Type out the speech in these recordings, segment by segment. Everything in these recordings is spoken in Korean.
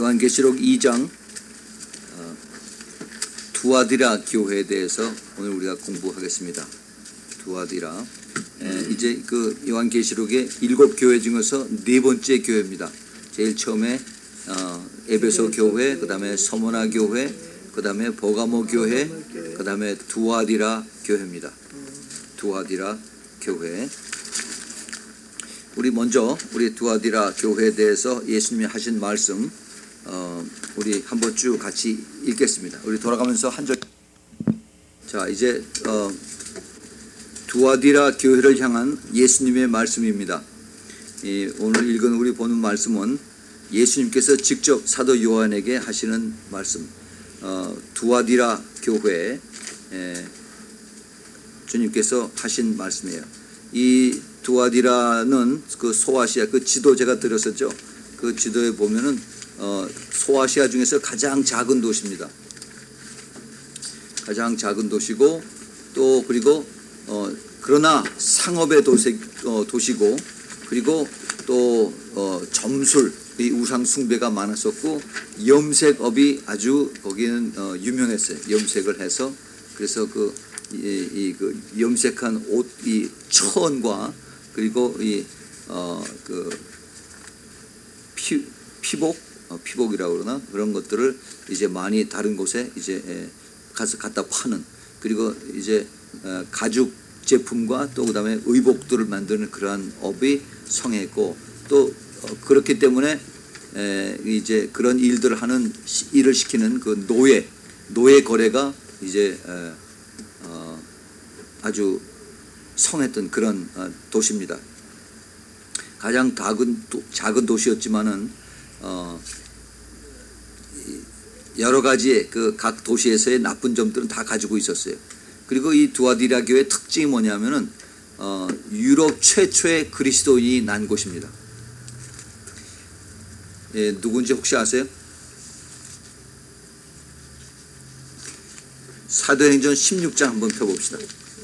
요한계시록 2장 두아디라 교회에 대해서 오늘 우리가 공부하겠습니다. 두아디라. 이제 그 요한계시록의 7교회 중에서 네 번째 교회입니다. 제일 처음에 에베소 교회, 그 다음에 서머나 교회, 그 다음에 버가모 교회, 그 다음에 두아디라 교회입니다. 두아디라 교회. 우리 먼저 우리 두아디라 교회에 대해서 예수님이 하신 말씀 우리 한번 쭉 같이 읽겠습니다. 우리 돌아가면서 한 절. 자, 이제 두아디라 교회를 향한 예수님의 말씀입니다. 오늘 읽은 우리 보는 말씀은 예수님께서 직접 사도 요한에게 하시는 말씀. 두아디라 교회에 주님께서 하신 말씀이에요. 이 두아디라는 그 소아시아 그 지도 제가 드렸었죠. 그 지도에 보면은 소아시아 중에서 가장 작은 도시입니다. 가장 작은 도시고 또 그리고 그러나 상업의 도시고 그리고 또 점술 이 우상 숭배가 많았었고 염색업이 아주 거기는 유명했어요. 염색을 해서 그래서 그 염색한 옷 이 천과 그리고 그 피복이라고 그러나 그런 것들을 이제 많이 다른 곳에 이제 가서 갖다 파는 그리고 이제 가죽 제품과 또 그다음에 의복들을 만드는 그러한 업이 성행했고 또 그렇기 때문에 이제 그런 일들을 하는 일을 시키는 그 노예 거래가 이제 아주 성했던 그런 도시입니다. 가장 작은 도시였지만은 여러 가지의 그 각 도시에서의 나쁜 점들은 다 가지고 있었어요. 그리고 이 두아디라 교회의 특징이 뭐냐면은 유럽 최초의 그리스도인이 난 곳입니다. 누군지 혹시 아세요? 사도행전 16장 한번 펴봅시다.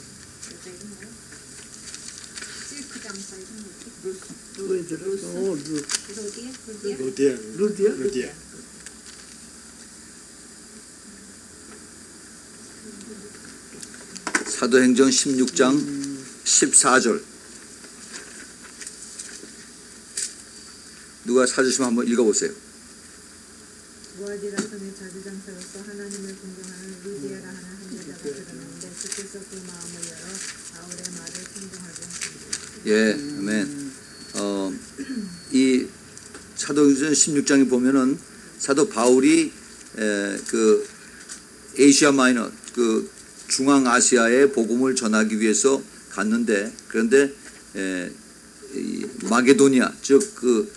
루디아. 사도행전 16장 14절. 누가 찾으시면 한번 읽어보세요. 두아디라 성의 자주장사로서 하나님을 존경하는 루디아라 하는 한 여자가 들었는데 주께서 그 마음을 열어 바울의 말을 순종하게 하십니다. 예, 아멘. 이 사도행전 16장에 보면은 사도 바울이 그 에이시아 마이너 그 중앙아시아에 복음을 전하기 위해서 갔는데 그런데 이 마게도니아 즉 그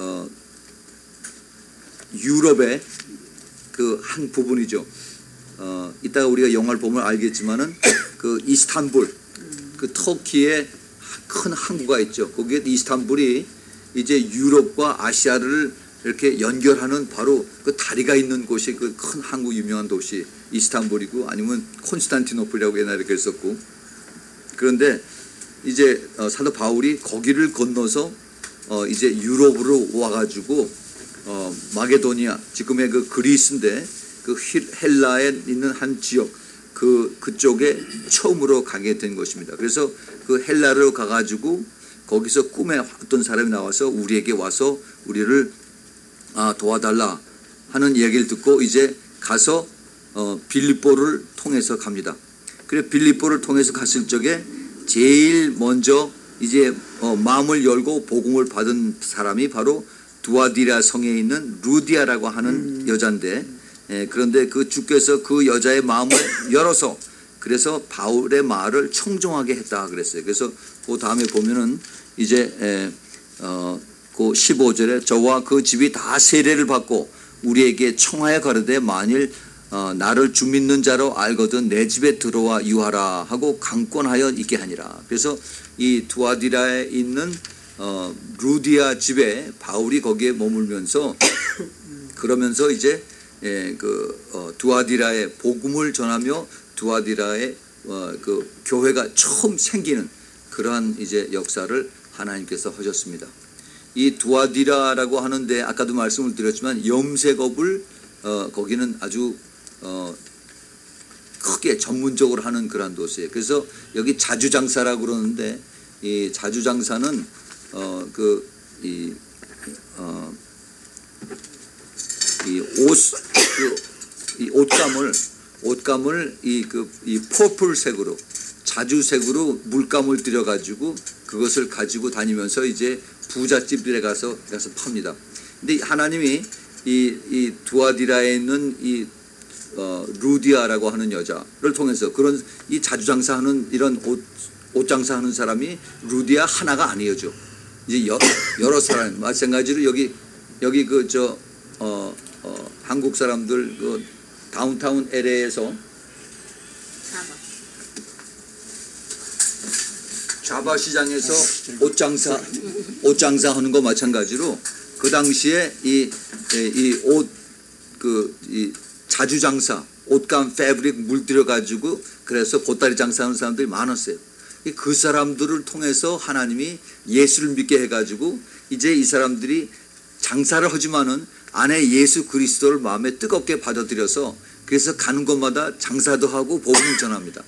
유럽의 그 한 부분이죠. 이따가 우리가 영화를 보면 알겠지만은 그 이스탄불 그 터키의 큰 항구가 있죠. 거기에 이스탄불이 이제 유럽과 아시아를 이렇게 연결하는 바로 그 다리가 있는 곳이 그 큰 항구 유명한 도시 이스탄불이고 아니면 콘스탄티노플이라고 옛날에 그랬었고 그런데 이제 사도 바울이 거기를 건너서 이제 유럽으로 와가지고 마게도니아 지금의 그 그리스인데 그 헬라에 있는 한 지역 그쪽에 처음으로 가게 된 것입니다. 그래서 그 헬라로 가가지고 거기서 꿈에 어떤 사람이 나와서 우리에게 와서 우리를 도와달라 하는 이야기를 듣고 이제 가서 빌립보를 통해서 갑니다. 그래 빌립보를 통해서 갔을 적에 제일 먼저 이제 마음을 열고 복음을 받은 사람이 바로 두아디라 성에 있는 루디아라고 하는 여자인데 그런데 그 주께서 그 여자의 마음을 열어서 그래서 바울의 말을 청종하게 했다 그랬어요. 그래서 그 다음에 보면은 이제 그 15절에 저와 그 집이 다 세례를 받고 우리에게 청하여 가르되 만일 나를 주 믿는 자로 알거든 내 집에 들어와 유하라 하고 강권하여 있게 하니라. 그래서 이 두아디라에 있는 루디아 집에 바울이 거기에 머물면서 그러면서 이제 그 두아디라의 복음을 전하며 두아디라의 그 교회가 처음 생기는 그러한 이제 역사를 하나님께서 하셨습니다. 이 두아디라라고 하는데 아까도 말씀을 드렸지만 염색업을 거기는 아주 크게 전문적으로 하는 그런 도시예요. 그래서 여기 자주장사라고 그러는데 이 자주장사는 이 옷감을 이 퍼플색으로 자주색으로 물감을 들여가지고 그것을 가지고 다니면서 이제 부잣집들에 가서 팝니다. 근데 하나님이 이 두아디라에 있는 이 루디아라고 하는 여자를 통해서 그런 이 자주장사하는 이런 옷 장사하는 사람이 루디아 하나가 아니죠. 이제 여러 사람 마찬가지로 여기 한국 사람들 그 다운타운 LA에서 자바 시장에서 옷 장사하는 거 마찬가지로 그 당시에 이 자주 장사 옷감 패브릭 물들여 가지고 그래서 보따리 장사하는 사람들이 많았어요. 그 사람들을 통해서 하나님이 예수를 믿게 해가지고 이제 이 사람들이 장사를 하지만은 안에 예수 그리스도를 마음에 뜨겁게 받아들여서 그래서 가는 곳마다 장사도 하고 복음을 전합니다.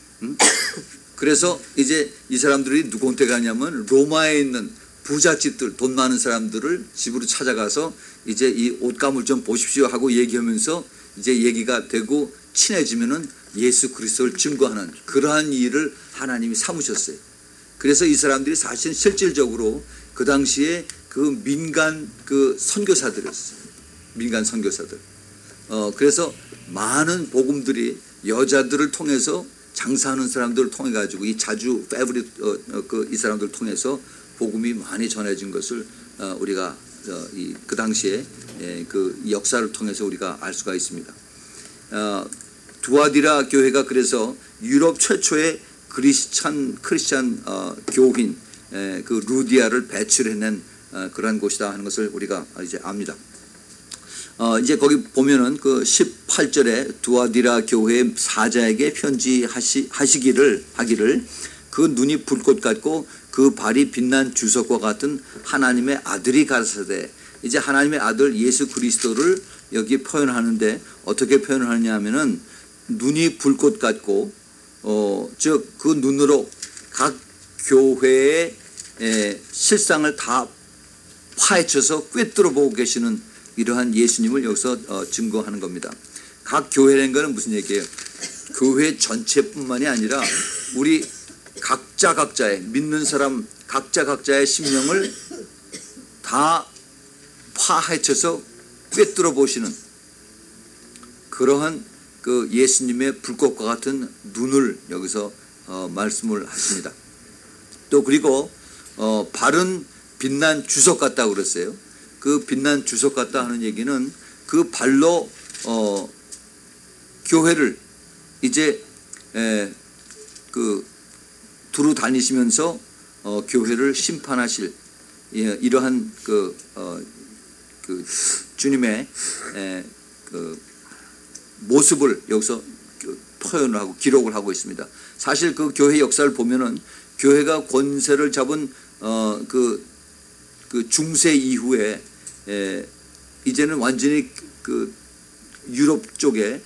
그래서 이제 이 사람들이 누구한테 가냐면 로마에 있는 부잣집들, 돈 많은 사람들을 집으로 찾아가서 이제 이 옷감을 좀 보십시오 하고 얘기하면서 이제 얘기가 되고 친해지면은 예수 그리스도를 증거하는 그러한 일을 하나님이 삼으셨어요. 그래서 이 사람들이 사실 실질적으로 그 당시에 그 민간 그 선교사들이었어요. 민간 선교사들. 그래서 많은 복음들이 여자들을 통해서 장사하는 사람들을 통해 가지고 이 자주 패브릭 이 사람들을 통해서 복음이 많이 전해진 것을 우리가 그 당시에 그 역사를 통해서 우리가 알 수가 있습니다. 두아디라 교회가 그래서 유럽 최초의 크리스찬 교인 그 루디아를 배출해낸 그러한 곳이다 하는 것을 우리가 이제 압니다. 이제 거기 보면은 그 18절에 두아디라 교회 사자에게 편지하기를 그 눈이 불꽃 같고 그 발이 빛난 주석과 같은 하나님의 아들이 가라사대. 이제 하나님의 아들 예수 그리스도를 여기 표현하는데 어떻게 표현하느냐 하면은 눈이 불꽃 같고 즉 그 눈으로 각 교회의 실상을 다 파헤쳐서 꿰뚫어 보고 계시는 이러한 예수님을 여기서 증거하는 겁니다. 각 교회라는 것은 무슨 얘기예요? 교회 전체뿐만이 아니라 우리 각자의 믿는 사람 각자의 심령을 다 파헤쳐서 꿰뚫어 보시는 그러한 그 예수님의 불꽃과 같은 눈을 여기서 말씀을 하십니다. 또 그리고 발은 빛난 주석 같다고 그랬어요. 그 빛난 주석 같다 하는 얘기는 그 발로 교회를 이제 그 두루 다니시면서 교회를 심판하실 이러한 그 주님의 그 모습을 여기서 표현을 하고 기록을 하고 있습니다. 사실 그 교회 역사를 보면은 교회가 권세를 잡은 그 중세 이후에 이제는 완전히 그 유럽 쪽에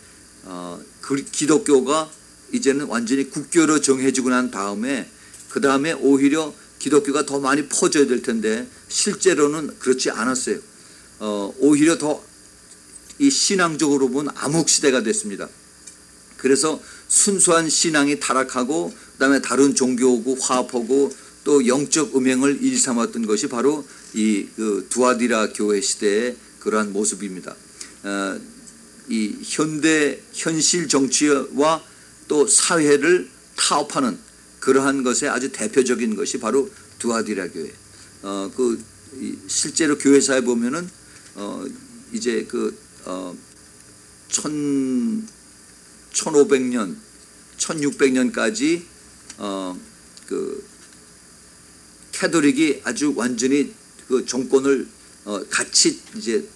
기독교가 이제는 완전히 국교로 정해지고 난 다음에 그 다음에 오히려 기독교가 더 많이 퍼져야 될 텐데 실제로는 그렇지 않았어요. 오히려 더 이 신앙적으로 보면 암흑 시대가 됐습니다. 그래서 순수한 신앙이 타락하고 그다음에 다른 종교하고 화합하고 또 영적 음행을 일삼았던 것이 바로 이 그 두아디라 교회 시대의 그러한 모습입니다. 이 현실 정치와 또 사회를 타협하는 그러한 것의 아주 대표적인 것이 바로 두아디라 교회. 실제로 교회사에 보면은 이제 1500년, 1600년까지 그 캐톨릭이 아주 완전히 그 정권을 같이 이제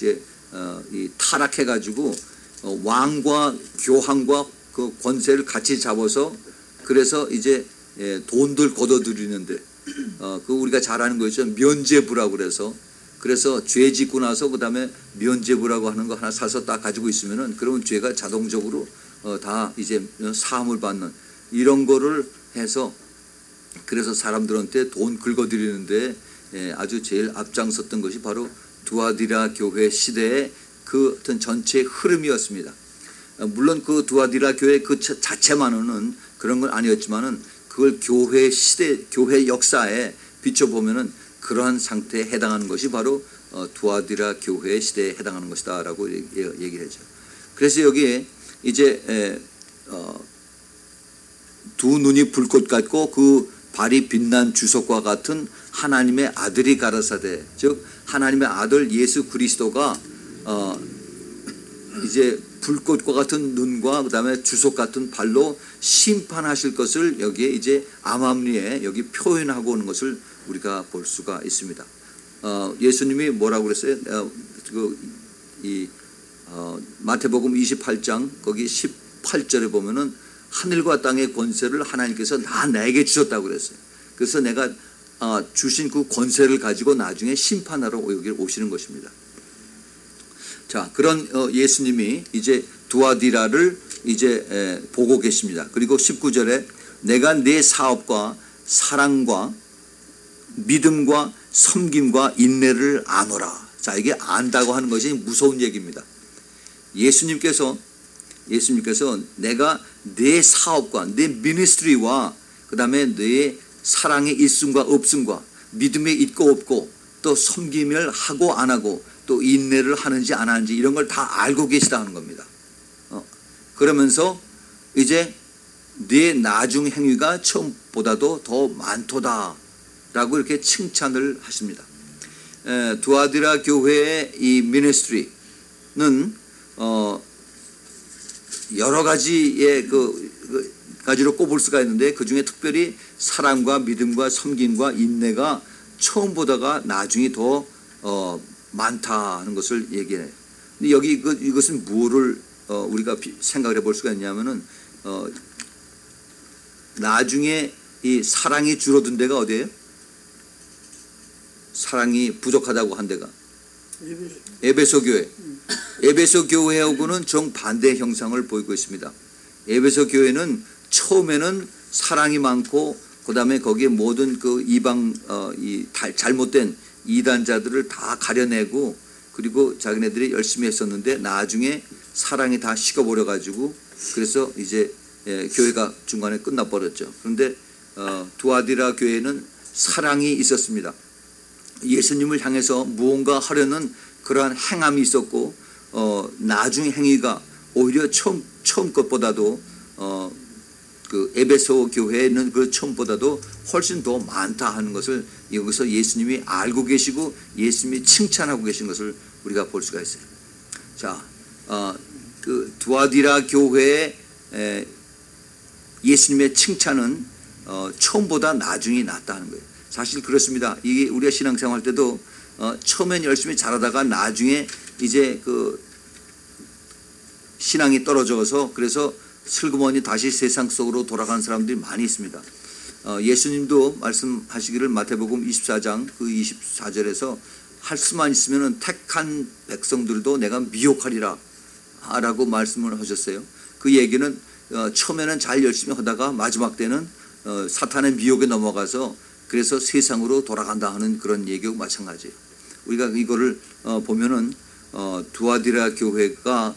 타락해 가지고 왕과 교황과 그 권세를 같이 잡아서 그래서 이제 돈들 걷어들이는데 그 우리가 잘 아는 거 있죠. 면죄부라고 그래서 죄 짓고 나서 그다음에 면죄부라고 하는 거 하나 사서 딱 가지고 있으면은 그러면 죄가 자동적으로 다 이제 사함을 받는 이런 거를 해서 그래서 사람들한테 돈 긁어들이는데 아주 제일 앞장섰던 것이 바로 두아디라 교회 시대의 그 어떤 전체 흐름이었습니다. 물론 그 두아디라 교회 그 자체만은 그런 건 아니었지만은 그걸 교회 시대, 교회 역사에 비춰보면은 그러한 상태에 해당하는 것이 바로 두아디라 교회 시대에 해당하는 것이다라고 얘기를 하죠. 그래서 여기에 이제 두 눈이 불꽃 같고 그 발이 빛난 주석과 같은 하나님의 아들이 가라사대, 즉 하나님의 아들 예수 그리스도가 이제 불꽃과 같은 눈과 그다음에 주석 같은 발로 심판하실 것을 여기에 이제 암암리에 여기 표현하고 오는 것을 우리가 볼 수가 있습니다. 예수님이 뭐라고 그랬어요? 마태복음 28장 거기 18절에 보면은 하늘과 땅의 권세를 하나님께서 다 내게 주셨다고 그랬어요. 그래서 내가 주신 그 권세를 가지고 나중에 심판하러 여기 오시는 것입니다. 자, 그런 예수님이 이제 두아디라를 이제 보고 계십니다. 그리고 19절에 내가 내 사업과 사랑과 믿음과 섬김과 인내를 아노라. 자, 이게 안다고 하는 것이 무서운 얘기입니다. 예수님께서 내가 내 사업과 내 미니스트리와 그 다음에 내 사랑의 있음과 없음과 믿음에 있고 없고 또 섬김을 하고 안 하고 또 인내를 하는지 안 하는지 이런 걸 다 알고 계시다는 겁니다. 그러면서 이제 네 나중 행위가 처음보다도 더 많도다 라고 이렇게 칭찬을 하십니다. 두아디라 교회의 이 미니스트리는 여러 가지의 가지로 꼽을 수가 있는데 그 중에 특별히 사랑과 믿음과 섬김과 인내가 처음보다가 나중이 더 많다는 것을 얘기해요. 근데 여기 이것은 뭐를 우리가 생각을 해볼 수가 있냐면은 나중에 이 사랑이 줄어든 데가 어디예요? 사랑이 부족하다고 한 데가 에베소 교회. 에베소 교회하고는 정반대 형상을 보이고 있습니다. 에베소 교회는 처음에는 사랑이 많고 그다음에 거기에 모든 그 이방 이 잘못된 이단자들을 다 가려내고 그리고 자기네들이 열심히 했었는데 나중에 사랑이 다 식어버려 가지고 그래서 이제 교회가 중간에 끝나버렸죠. 그런데 두아디라 교회는 사랑이 있었습니다. 예수님을 향해서 무언가 하려는 그러한 행함이 있었고 나중 행위가 오히려 처음 것보다도 그 에베소 교회는 그 처음보다도 훨씬 더 많다 하는 것을 여기서 예수님이 알고 계시고 예수님이 칭찬하고 계신 것을 우리가 볼 수가 있어요. 자, 그 두아디라 교회의 예수님의 칭찬은 처음보다 나중이 낫다는 거예요. 사실 그렇습니다. 이게 우리가 신앙생활 때도 처음엔 열심히 잘하다가 나중에 이제 그 신앙이 떨어져서 그래서 슬그머니 다시 세상 속으로 돌아가는 사람들이 많이 있습니다. 예수님도 말씀하시기를 마태복음 24장 그 24절에서 할 수만 있으면 택한 백성들도 내가 미혹하리라 라고 말씀을 하셨어요. 그 얘기는 처음에는 잘 열심히 하다가 마지막 때는 사탄의 미혹에 넘어가서 그래서 세상으로 돌아간다 하는 그런 얘기하고 마찬가지예요. 우리가 이거를 보면은 두아디라 교회가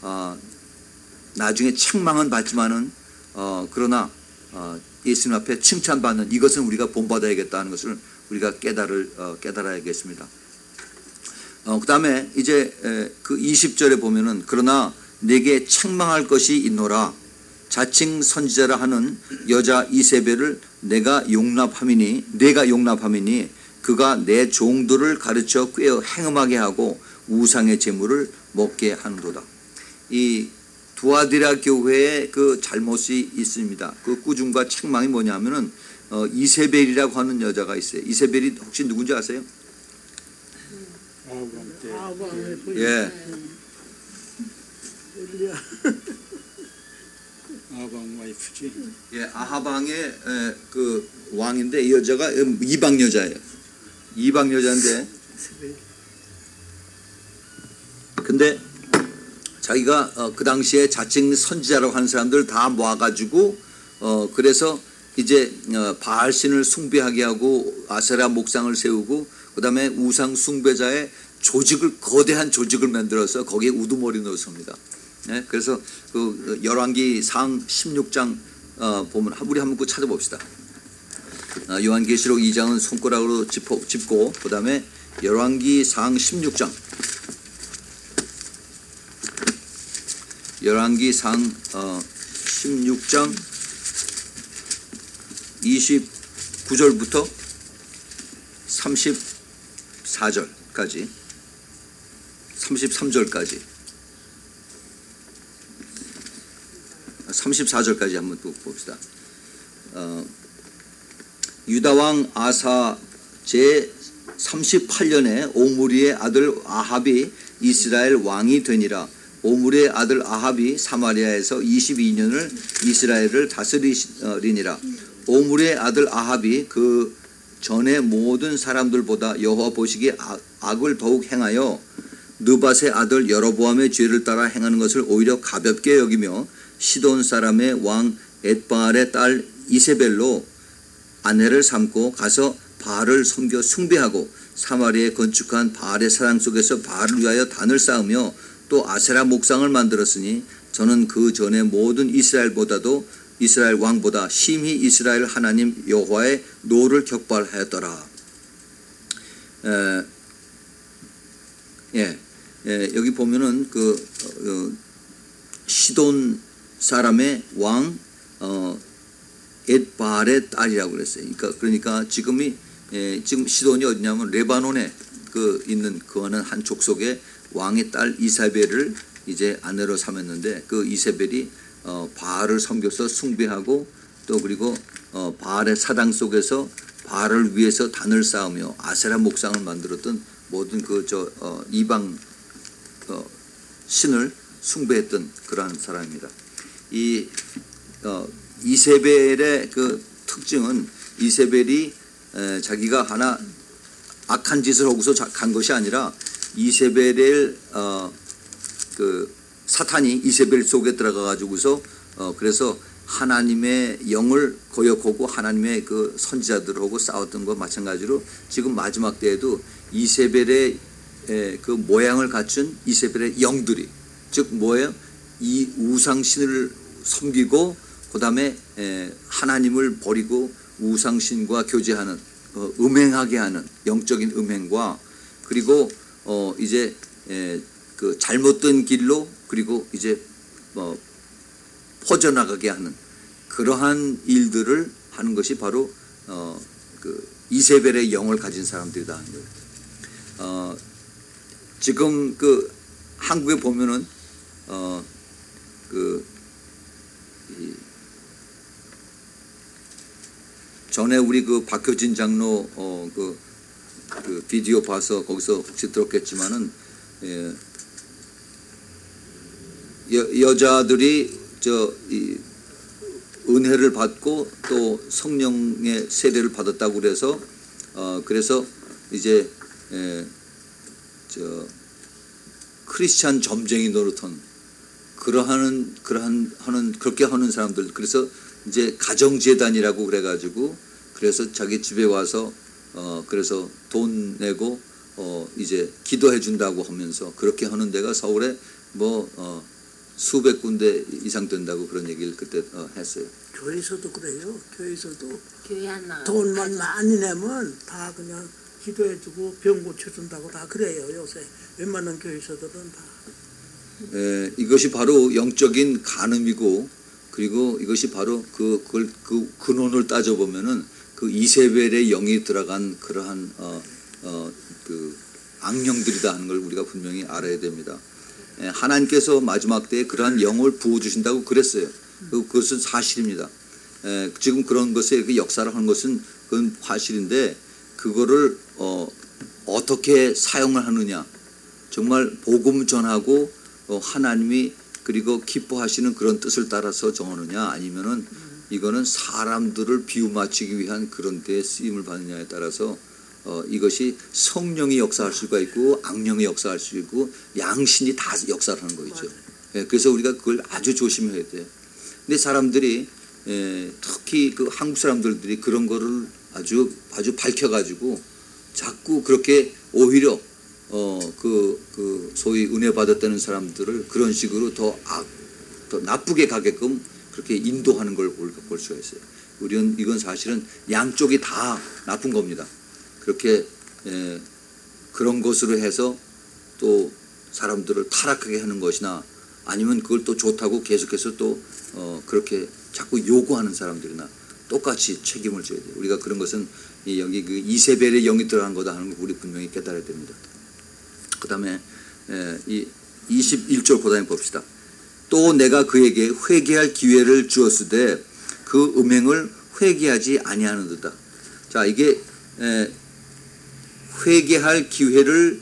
나중에 책망은 받지만은 그러나 예수님 앞에 칭찬받는 이것은 우리가 본받아야겠다는 것을 우리가 깨달아야겠습니다. 그 다음에 이제 그 20절에 보면은 그러나 내게 책망할 것이 있노라 자칭 선지자라 하는 여자 이세벨을 내가 용납함이니 그가 내 종들을 가르쳐 꾀어 행음하게 하고 우상의 제물을 먹게 하는도다. 이 두아디라 교회에 그 잘못이 있습니다. 그 꾸중과 책망이 뭐냐면은 이세벨이라고 하는 여자가 있어요. 이세벨이 혹시 누군지 아세요? 예. 아방 와이프지. 예, 아하방의 그 왕인데 이 여자가 이방 여자예요. 이방 여자인데 근데 자기가 그 당시에 자칭 선지자라고 하는 사람들 다 모아가지고 그래서 이제 바알 신을 숭배하게 하고 아세라 목상을 세우고 그다음에 우상 숭배자의 조직을 거대한 조직을 만들어서 거기에 우두머리 넣습니다. 네, 그래서 그 열왕기 상 16장 보면 우리 한번 꼭 찾아봅시다. 요한계시록 2장은 손가락으로 짚고 그다음에 열왕기 상 16장 열왕기 상 16장 29절부터 34절까지 33절까지 34절까지 한번 또 봅시다. 유다왕 아사 제 38년에 오므리의 아들 아합이 이스라엘 왕이 되니라. 오므리의 아들 아합이 사마리아에서 22년을 이스라엘을 다스리니라. 오므리의 아들 아합이 그 전에 모든 사람들보다 여호와 보시기에 악을 더욱 행하여 느밧의 아들 여로보암의 죄를 따라 행하는 것을 오히려 가볍게 여기며 시돈 사람의 왕 엣바알의 딸 이세벨로 아내를 삼고 가서 바알을 섬겨 숭배하고 사마리아에 건축한 바알의 사랑 속에서 바알을 위하여 단을 쌓으며 또 아세라 목상을 만들었으니 저는 그 전에 모든 이스라엘 왕보다 심히 이스라엘 하나님 여호와의 노를 격발하였더라. 여기 보면은 그 시돈 사람의 왕 엣바알의 딸이라고 그랬어요. 그러니까 지금 시돈이 어디냐면 레바논에 있는 그거는 한 족속의 왕의 딸 이세벨을 이제 아내로 삼았는데 그 이세벨이 바알을 섬겨서 숭배하고 또 그리고 바알의 사당 속에서 바알을 위해서 단을 쌓으며 아세라 목상을 만들었던 모든 이방 신을 숭배했던 그러한 사람입니다. 이 이세벨의 그 특징은 이세벨이 자기가 하나 악한 짓을 하고서 간 것이 아니라 이세벨의 그 사탄이 이세벨 속에 들어가 가지고서 그래서 하나님의 영을 거역하고 하나님의 그 선지자들하고 싸웠던 것 마찬가지로 지금 마지막 때에도 이세벨의 그 모양을 갖춘 이세벨의 영들이 즉 뭐예요? 이 우상신을 섬기고 그 다음에 하나님을 버리고 우상신과 교제하는 음행하게 하는 영적인 음행과 그리고 이제 그 잘못된 길로 그리고 이제 퍼져나가게 하는 그러한 일들을 하는 것이 바로 그 이세벨의 영을 가진 사람들이다 하는 거예요. 지금 그 한국에 보면은 전에 우리 그 박효진 장로 그 비디오 봐서 거기서 혹시 들었겠지만은 여자들이 이 은혜를 받고 또 성령의 세례를 받았다고 그래서 그래서 이제 크리스찬 점쟁이 노릇한 그렇게 하는 사람들 그래서 이제 가정재단이라고 그래가지고 그래서 자기 집에 와서 그래서 돈 내고 이제 기도해 준다고 하면서 그렇게 하는 데가 서울에 수백 군데 이상 된다고 그런 얘기를 그때 했어요. 교회에서도 그래요. 교회에서도 교회 안 나가. 돈만 많이 내면 다 그냥 기도해주고 병 고쳐준다고 다 그래요. 요새 웬만한 교회에서들은 다. 이것이 바로 영적인 간음이고 그리고 이것이 바로 그 근원을 따져보면은 그 이세벨의 영이 들어간 그러한 그 악령들이다 하는 걸 우리가 분명히 알아야 됩니다. 하나님께서 마지막 때에 그러한 영을 부어주신다고 그랬어요. 그것은 사실입니다. 지금 그런 것에 그 역사를 하는 것은 그건 사실인데 그거를 어떻게 사용을 하느냐 정말 복음 전하고 하나님이 그리고 기뻐하시는 그런 뜻을 따라서 정하느냐, 아니면은 이거는 사람들을 비유 맞추기 위한 그런 데 쓰임을 받느냐에 따라서 이것이 성령이 역사할 수가 있고 악령이 역사할 수 있고 양신이 다 역사를 하는 거죠. 예, 그래서 우리가 그걸 아주 조심해야 돼요. 근데 사람들이 특히 그 한국 사람들이 그런 거를 아주 밝혀가지고 자꾸 그렇게 오히려 그 소위 은혜 받았다는 사람들을 그런 식으로 더 나쁘게 가게끔 그렇게 인도하는 걸 우리가 볼 수가 있어요. 이건 사실은 양쪽이 다 나쁜 겁니다. 그렇게 그런 것으로 해서 또 사람들을 타락하게 하는 것이나 아니면 그걸 또 좋다고 계속해서 또 그렇게 자꾸 요구하는 사람들이나 똑같이 책임을 져야 돼요. 우리가 그런 것은 여기 그 이세벨의 영이 들어간 거다 하는 거 우리 분명히 깨달아야 됩니다. 그 다음에 이 21절 고단에 봅시다. 또 내가 그에게 회개할 기회를 주었으되 그 음행을 회개하지 아니하는도다. 자, 이게 회개할 기회를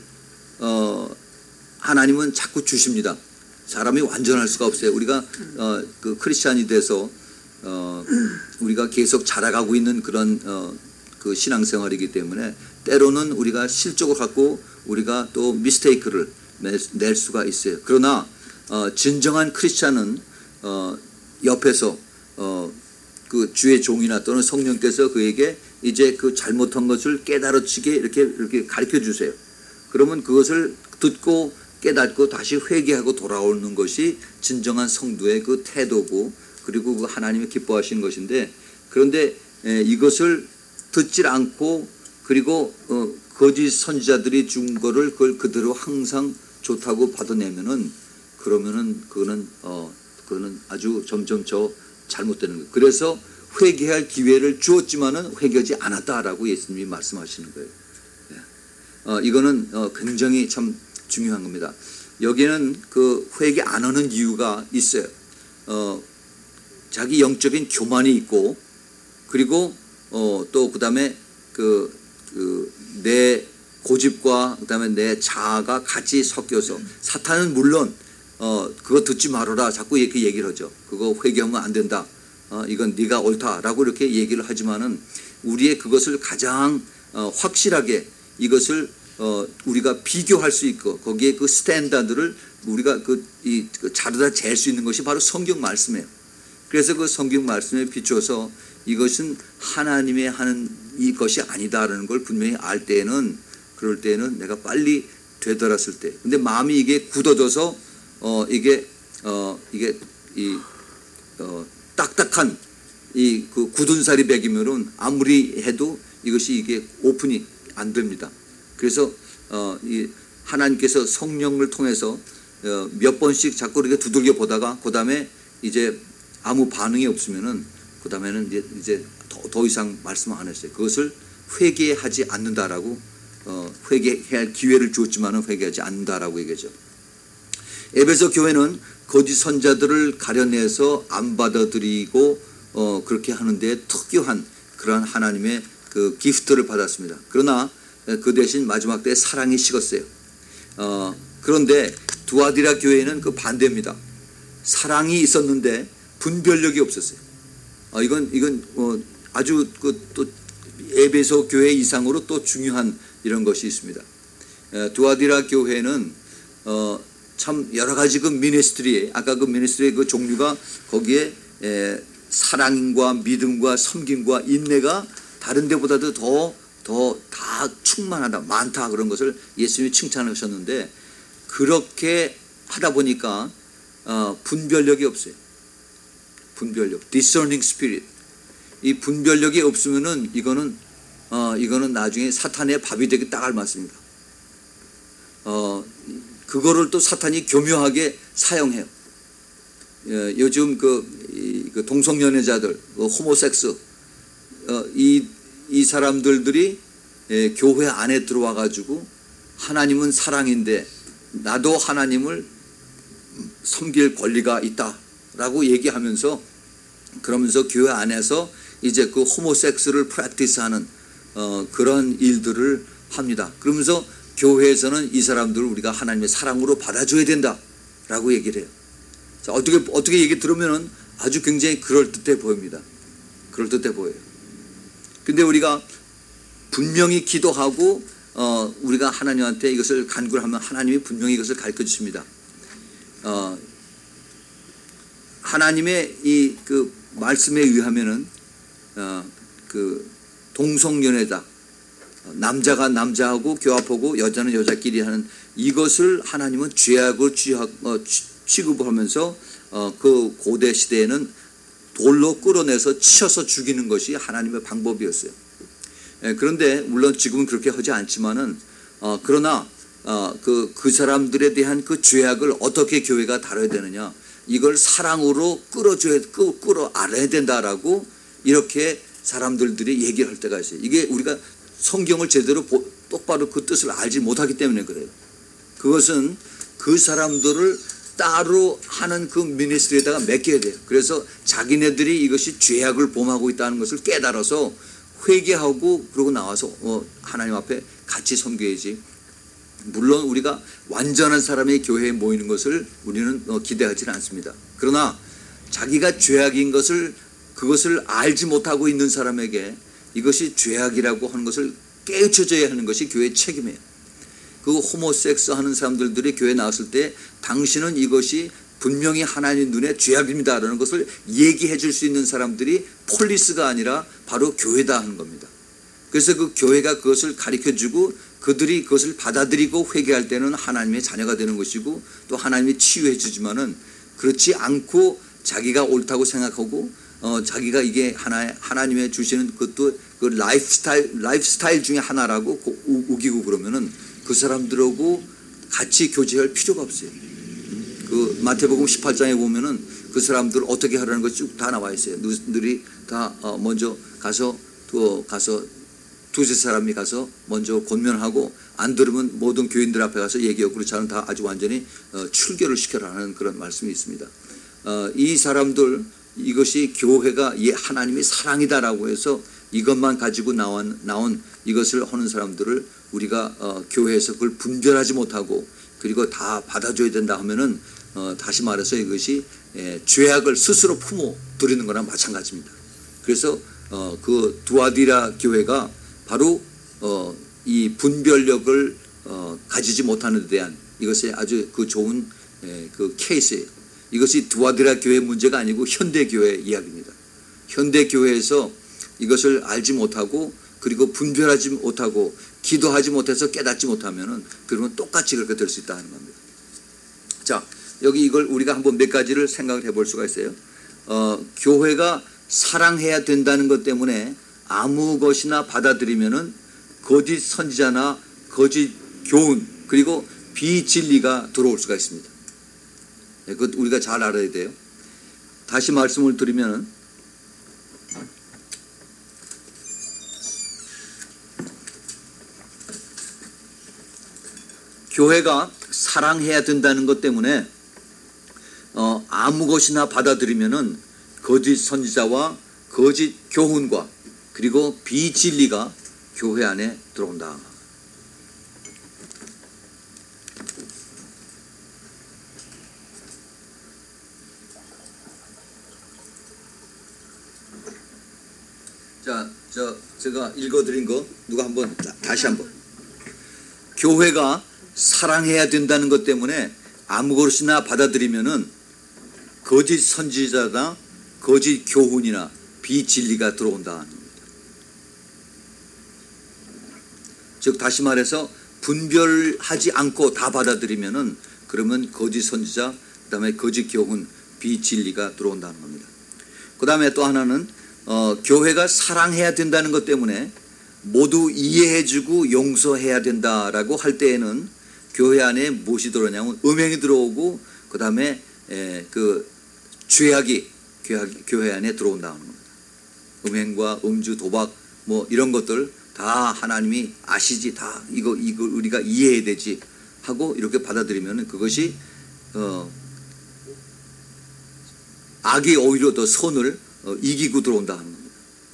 하나님은 자꾸 주십니다. 사람이 완전할 수가 없어요. 우리가 그 크리스찬이 돼서 우리가 계속 자라가고 있는 그런 그 신앙생활이기 때문에 때로는 우리가 실족을 갖고 우리가 또 미스테이크를 낼 수가 있어요. 그러나 진정한 크리스찬은 옆에서 그 주의 종이나 또는 성령께서 그에게 이제 그 잘못한 것을 깨달아지게 이렇게 가르쳐 주세요. 그러면 그것을 듣고 깨닫고 다시 회개하고 돌아오는 것이 진정한 성도의 그 태도고, 그리고 그 하나님이 기뻐하시는 것인데, 그런데 이것을 듣질 않고 그리고 거짓 선지자들이 준 거를 그걸 그대로 항상 좋다고 받아내면은, 그러면은 그거는 아주 점점 잘못되는 거예요. 그래서 회개할 기회를 주었지만은 회개하지 않았다라고 예수님이 말씀하시는 거예요. 이거는 굉장히 참 중요한 겁니다. 여기는 그 회개 안 하는 이유가 있어요. 자기 영적인 교만이 있고, 그리고 또 그다음에 내 고집과 그다음에 내 자아가 같이 섞여서, 사탄은 물론 그거 듣지 말아라 자꾸 이렇게 얘기를 하죠. 그거 회개하면 안 된다. 이건 네가 옳다라고 이렇게 얘기를 하지만은 우리의 그것을 가장 확실하게 이것을 우리가 비교할 수 있고 거기에 그 스탠다드를 우리가 자르다 잴 수 있는 것이 바로 성경 말씀이에요. 그래서 그 성경 말씀에 비춰서 이것은 하나님의 하는 이것이 아니다라는 걸 분명히 알 때에는, 그럴 때에는 내가 빨리 되돌았을 때, 근데 마음이 이게 굳어져서 이게 딱딱한 그 굳은 살이 배기면은 아무리 해도 이것이 이게 오픈이 안 됩니다. 그래서 이 하나님께서 성령을 통해서 몇 번씩 자꾸 이렇게 두들겨 보다가 그 다음에 이제 아무 반응이 없으면은 그 다음에는 이제 더 이상 말씀 안 했어요. 그것을 회개하지 않는다라고, 회개할 기회를 주었지만은 회개하지 않는다라고 얘기하죠. 에베소 교회는 거짓 선자들을 가려내서 안 받아들이고 그렇게 하는데 특유한 그러한 하나님의 그 기프트를 받았습니다. 그러나 그 대신 마지막 때에 사랑이 식었어요. 그런데 두아디라 교회는 그 반대입니다. 사랑이 있었는데 분별력이 없었어요. 이건 아주 또 에베소 교회 이상으로 또 중요한 이런 것이 있습니다. 두아디라 교회는 참 여러 가지 그 미니스트리, 아까 그 미니스트리의 그 종류가 거기에 사랑과 믿음과 섬김과 인내가 다른 데보다도 더 다 충만하다, 많다, 그런 것을 예수님이 칭찬하셨는데, 그렇게 하다 보니까 분별력이 없어요. 분별력, discerning spirit. 이 분별력이 없으면은 이거는 나중에 사탄의 밥이 되기 딱 알맞습니다. 그거를 또 사탄이 교묘하게 사용해요. 요즘 그 동성연애자들, 호모섹스, 이 사람들이 교회 안에 들어와 가지고 하나님은 사랑인데 나도 하나님을 섬길 권리가 있다라고 얘기하면서, 그러면서 교회 안에서 이제 그 호모섹스를 프랙티스하는 그런 일들을 합니다. 그러면서 교회에서는 이 사람들을 우리가 하나님의 사랑으로 받아줘야 된다라고 얘기를 해요. 자, 어떻게 얘기 들으면은 아주 굉장히 그럴듯해 보입니다. 그럴듯해 보여요. 근데 우리가 분명히 기도하고 우리가 하나님한테 이것을 간구를 하면 하나님이 분명히 이것을 가르쳐 주십니다. 하나님의 이 그 말씀에 의하면은 그 동성연애다. 남자가 남자하고 교합하고 여자는 여자끼리 하는 이것을 하나님은 죄악을 취급하면서 그 고대 시대에는 돌로 끌어내서 치어서 죽이는 것이 하나님의 방법이었어요. 그런데 물론 지금은 그렇게 하지 않지만은 그러나 그 사람들에 대한 그 죄악을 어떻게 교회가 다뤄야 되느냐, 이걸 사랑으로 끌어 알아야 된다라고 이렇게 사람들이 얘기를 할 때가 있어요. 이게 우리가 성경을 제대로 똑바로 그 뜻을 알지 못하기 때문에 그래요. 그것은 그 사람들을 따로 하는 그 미니스트리에다가 맡겨야 돼요. 그래서 자기네들이 이것이 죄악을 범하고 있다는 것을 깨달아서 회개하고 그러고 나와서 하나님 앞에 같이 섬겨야지. 물론 우리가 완전한 사람이 교회에 모이는 것을 우리는 기대하지는 않습니다. 그러나 자기가 죄악인 것을 그것을 알지 못하고 있는 사람에게 이것이 죄악이라고 하는 것을 깨우쳐줘야 하는 것이 교회의 책임이에요. 그 호모섹스 하는 사람들이 교회에 나왔을 때 당신은 이것이 분명히 하나님 눈에 죄악입니다라는 것을 얘기해 줄 수 있는 사람들이 폴리스가 아니라 바로 교회다 하는 겁니다. 그래서 그 교회가 그것을 가르쳐주고 그들이 그것을 받아들이고 회개할 때는 하나님의 자녀가 되는 것이고 또 하나님이 치유해 주지만은 그렇지 않고 자기가 옳다고 생각하고 자기가 이게 하나님의 주시는 그것도 그 라이프스타일 중에 하나라고 우기고 그러면은 그 사람들하고 같이 교제할 필요가 없어요. 그 마태복음 18장에 보면은 그 사람들 어떻게 하라는 것이 쭉 다 나와 있어요. 너희들이 다 먼저 가서 두세 사람이 가서 먼저 권면하고 안 들으면 모든 교인들 앞에 가서 얘기하고 그렇지 않으면 다 아주 완전히 출교를 시켜라는 그런 말씀이 있습니다. 이 사람들 이것이 교회가 하나님이 사랑이다라고 해서 이것만 가지고 나온 이것을 하는 사람들을 우리가 교회에서 그걸 분별하지 못하고 그리고 다 받아줘야 된다 하면은 다시 말해서 이것이 죄악을 스스로 품어 들이는 거나 마찬가지입니다. 그래서 그 두아디라 교회가 바로 이 분별력을 가지지 못하는 데 대한 이것이 아주 그 좋은 그 케이스예요. 이것이 두아디라 교회 문제가 아니고 현대 교회 이야기입니다. 현대 교회에서 이것을 알지 못하고 그리고 분별하지 못하고 기도하지 못해서 깨닫지 못하면은 그러면 똑같이 그렇게 될 수 있다는 겁니다. 자, 여기 이걸 우리가 한번 몇 가지를 생각을 해볼 수가 있어요. 교회가 사랑해야 된다는 것 때문에 아무 것이나 받아들이면은 거짓 선지자나 거짓 교훈 그리고 비진리가 들어올 수가 있습니다. 그것 우리가 잘 알아야 돼요. 다시 말씀을 드리면은 교회가 사랑해야 된다는 것 때문에 아무 것이나 받아들이면은 거짓 선지자와 거짓 교훈과 그리고 비진리가 교회 안에 들어온다. 자, 제가 읽어드린 거 누가 한번 다시 한번. 교회가 사랑해야 된다는 것 때문에 아무 것이나 받아들이면은 거짓 선지자나 거짓 교훈이나 비진리가 들어온다. 즉 다시 말해서 분별하지 않고 다 받아들이면은 그러면 거짓 선지자, 그다음에 거짓 교훈, 비진리가 들어온다는 겁니다. 그다음에 또 하나는 교회가 사랑해야 된다는 것 때문에 모두 이해해주고 용서해야 된다라고 할 때에는 교회 안에 무엇이 들어오냐면 음행이 들어오고 그다음에 그 죄악이 교회 안에 들어온다는 겁니다. 음행과 음주, 도박 뭐 이런 것들 다 하나님이 아시지, 다 이거 우리가 이해해야 되지 하고 이렇게 받아들이면 그것이 악이 오히려 더 선을 이기고 들어온다는 겁니다.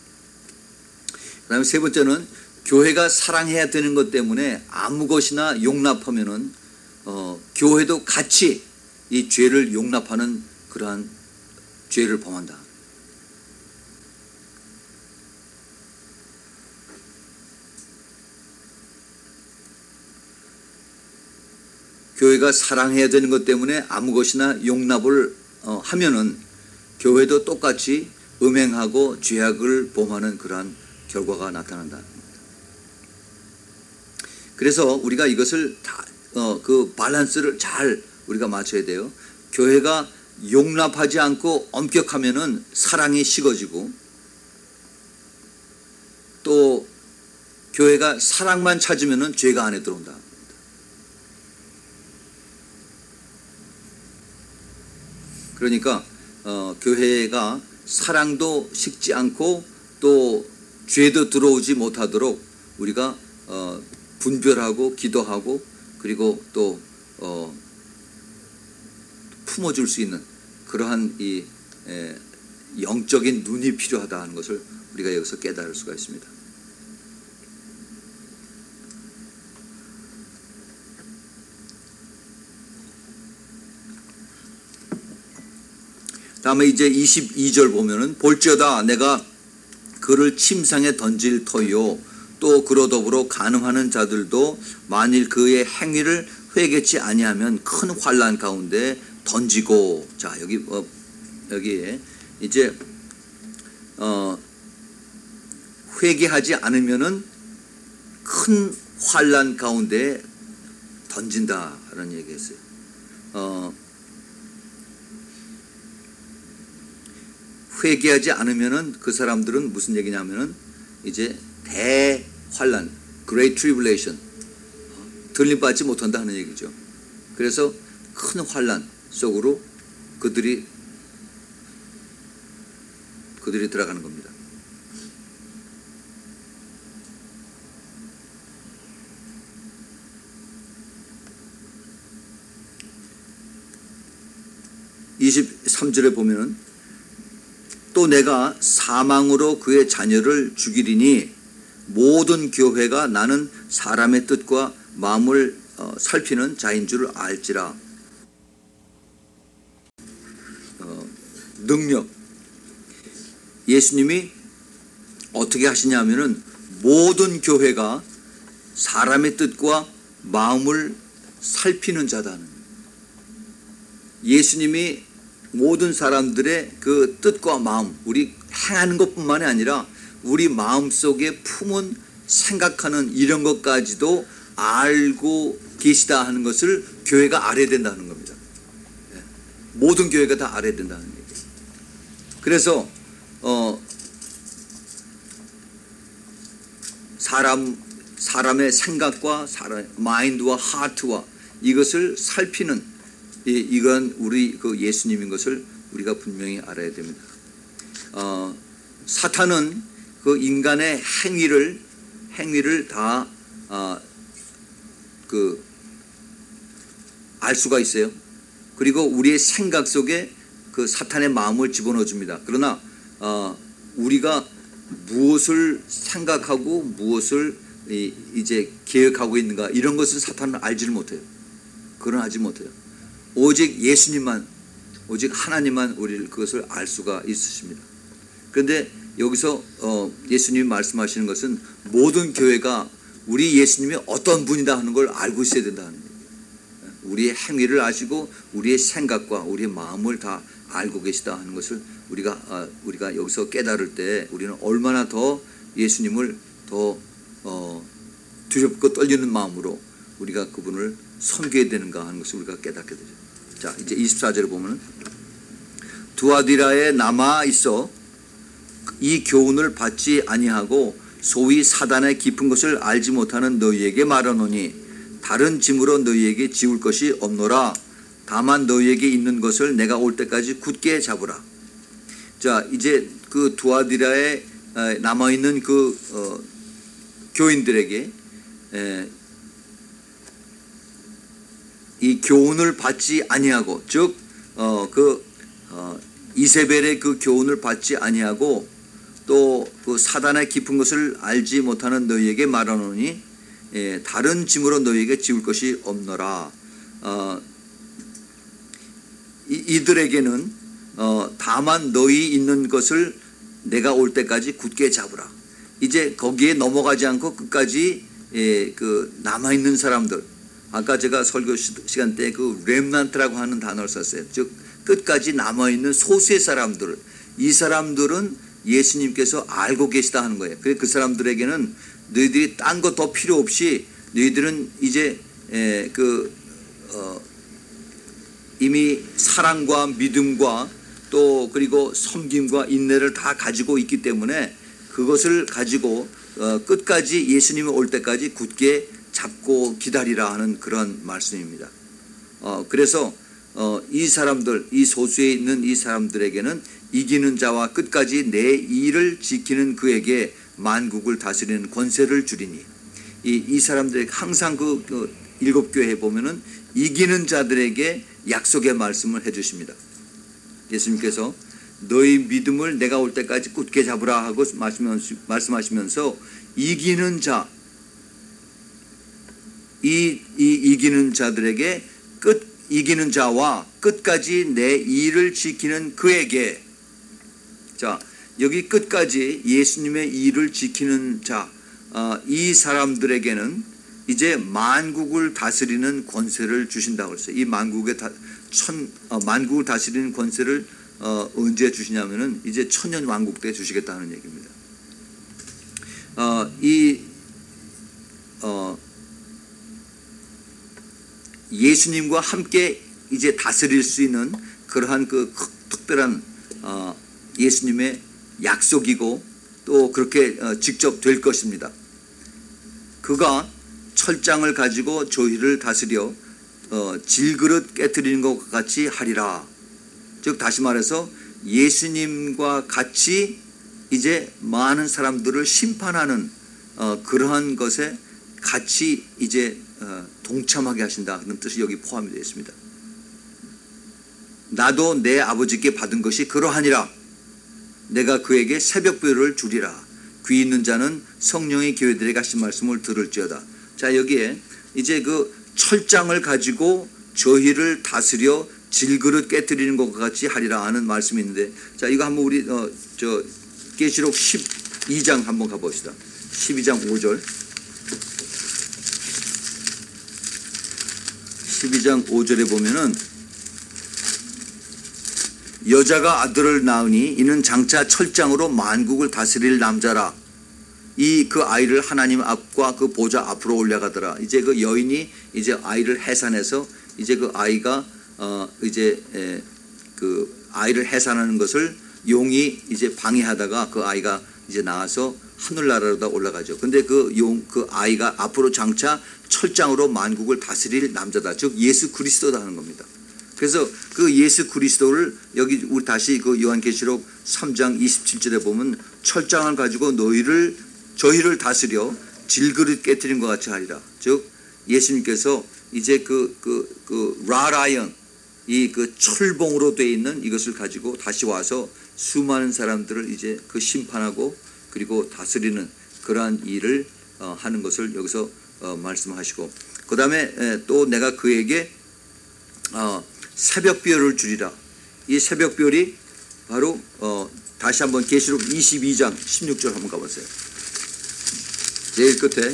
그다음에 세 번째는 교회가 사랑해야 되는 것 때문에 아무 것이나 용납하면은 교회도 같이 이 죄를 용납하는 그러한 죄를 범한다. 교회가 사랑해야 되는 것 때문에 아무 것이나 용납을 하면은 교회도 똑같이 음행하고 죄악을 범하는 그러한 결과가 나타난다. 그래서 우리가 이것을 다 그 밸런스를 잘 우리가 맞춰야 돼요. 교회가 용납하지 않고 엄격하면은 사랑이 식어지고, 또 교회가 사랑만 찾으면은 죄가 안에 들어온다. 그러니까 교회가 사랑도 식지 않고 또 죄도 들어오지 못하도록 우리가 분별하고 기도하고, 그리고 또 품어줄 수 있는 그러한 이 영적인 눈이 필요하다 하는 것을 우리가 여기서 깨달을 수가 있습니다. 다음에 이제 22절 보면은, 볼지어다 내가 그를 침상에 던질 터이요 또 그로 더불어 간음하는 자들도 만일 그의 행위를 회개치 아니하면 큰 환난 가운데 던지고. 자, 여기에 이제 회개하지 않으면은 큰 환난 가운데 던진다라는 얘기했어요. 회개하지 않으면은 그 사람들은 무슨 얘기냐면은 이제 대환란, Great Tribulation, 들림받지 못한다 하는 얘기죠. 그래서 큰 환란 속으로 그들이 들어가는 겁니다. (23절에) 보면은, 또 내가 사망으로 그의 자녀를 죽이리니 모든 교회가 나는 사람의 뜻과 마음을 살피는 자인 줄 알지라. 능력. 예수님이 어떻게 하시냐면은 모든 교회가 사람의 뜻과 마음을 살피는 자다. 예수님이 모든 사람들의 그 뜻과 마음, 우리 행하는 것뿐만이 아니라 우리 마음속에 품은 생각하는 이런 것까지도 알고 계시다 하는 것을 교회가 알아야 된다는 겁니다. 모든 교회가 다 알아야 된다는 얘기예요. 그래서 사람의 생각과 마인드와 하트와 이것을 살피는 이건 우리 그 예수님인 것을 우리가 분명히 알아야 됩니다. 사탄은 그 인간의 행위를 다 알 수가 있어요. 그리고 우리의 생각 속에 그 사탄의 마음을 집어넣어 줍니다. 그러나 우리가 무엇을 생각하고 무엇을 이제 계획하고 있는가, 이런 것은 사탄은 알지를 못해요. 그건 하지 못해요. 오직 예수님만, 오직 하나님만 우리를 그것을 알 수가 있으십니다. 그런데 여기서 예수님이 말씀하시는 것은 모든 교회가 우리 예수님이 어떤 분이다 하는 걸 알고 있어야 된다는 얘기예요. 우리의 행위를 아시고 우리의 생각과 우리의 마음을 다 알고 계시다 하는 것을 우리가 여기서 깨달을 때 우리는 얼마나 더 예수님을 더 두렵고 떨리는 마음으로 우리가 그분을 섬겨야 되는가 하는 것을 우리가 깨닫게 되죠. 자, 이제 24절에 보면, 두아디라에 남아 있어 이 교훈을 받지 아니하고 소위 사단의 깊은 것을 알지 못하는 너희에게 말하노니 다른 짐으로 너희에게 지울 것이 없노라. 다만 너희에게 있는 것을 내가 올 때까지 굳게 잡으라. 자, 이제 그 두아디라에 남아 있는 그 교인들에게 이 교훈을 받지 아니하고, 즉 이세벨의 그 교훈을 받지 아니하고 또 그 사단의 깊은 것을 알지 못하는 너희에게 말하노니 다른 짐으로 너희에게 지울 것이 없노라. 이들에게는 다만 너희 있는 것을 내가 올 때까지 굳게 잡으라. 이제 거기에 넘어가지 않고 끝까지 그 남아 있는 사람들, 아까 제가 설교 시간 때 그 렘넌트라고 하는 단어를 썼어요. 즉 끝까지 남아 있는 소수의 사람들, 이 사람들은 예수님께서 알고 계시다 하는 거예요. 그래서 그 사람들에게는 너희들이 딴 거 더 필요 없이 너희들은 이제 이미 사랑과 믿음과 또 그리고 섬김과 인내를 다 가지고 있기 때문에 그것을 가지고 끝까지 예수님이 올 때까지 굳게 잡고 기다리라 하는 그런 말씀입니다. 그래서 이 사람들, 이 소수에 있는 이 사람들에게는 이기는 자와 끝까지 내 일을 지키는 그에게 만국을 다스리는 권세를 주리니, 이 사람들에게 항상 그 일곱 교회에 보면은 이기는 자들에게 약속의 말씀을 해주십니다. 예수님께서 너희 믿음을 내가 올 때까지 굳게 잡으라 하고 말씀하시면서 이기는 자, 이기는 자들에게 이기는 자와 끝까지 내 일을 지키는 그에게, 자 여기 끝까지 예수님의 일을 지키는 자, 이 사람들에게는 이제 만국을 다스리는 권세를 주신다고 했어요. 이 만국을 다스리는 권세를 언제 주시냐면은 이제 천년 왕국 때 주시겠다는 얘기입니다. 예수님과 함께 이제 다스릴 수 있는 그러한 그 특별한 예수님의 약속이고 또 그렇게 직접 될 것입니다. 그가 철장을 가지고 저희를 다스려 질그릇 깨뜨리는 것과 같이 하리라. 즉 다시 말해서 예수님과 같이 이제 많은 사람들을 심판하는 그러한 것에 같이 이제 동참하게 하신다 그런 뜻이 여기 포함이 되어 있습니다. 나도 내 아버지께 받은 것이 그러하니라. 내가 그에게 새벽별을 주리라. 귀 있는 자는 성령의 교회들에게 하신 말씀을 들을지어다. 자 여기에 이제 그 철장을 가지고 저희를 다스려 질그릇 깨뜨리는 것과 같이 하리라 하는 말씀이 있는데, 자 이거 한번 우리 계시록 12장 한번 가봅시다. 12장 5절. 12장 5절에 보면은 여자가 아들을 낳으니 이는 장차 철장으로 만국을 다스릴 남자라. 그 아이를 하나님 앞과 그 보좌 앞으로 올려가더라. 이제 그 여인이 이제 아이를 해산해서 이제 그 아이가 그 아이를 해산하는 것을 용이 이제 방해하다가 그 아이가 이제 나와서 하늘나라로 올라가죠. 근데 그 아이가 앞으로 장차 철장으로 만국을 다스릴 남자다. 즉 예수 그리스도다 하는 겁니다. 그래서 그 예수 그리스도를 여기 우리 다시 그 요한계시록 3장 27절에 보면 철장을 가지고 저희를 다스려 질그릇 깨뜨린 것 같이 하리라. 즉 예수님께서 이제 라라이언 이 그 철봉으로 되어 있는 이것을 가지고 다시 와서 수많은 사람들을 이제 그 심판하고 그리고 다스리는 그러한 일을 하는 것을 여기서 말씀하시고, 그 다음에 또 내가 그에게 새벽별을 주리라. 이 새벽별이 바로 다시 한번 계시록 22장 16절 한번 가보세요. 제일 끝에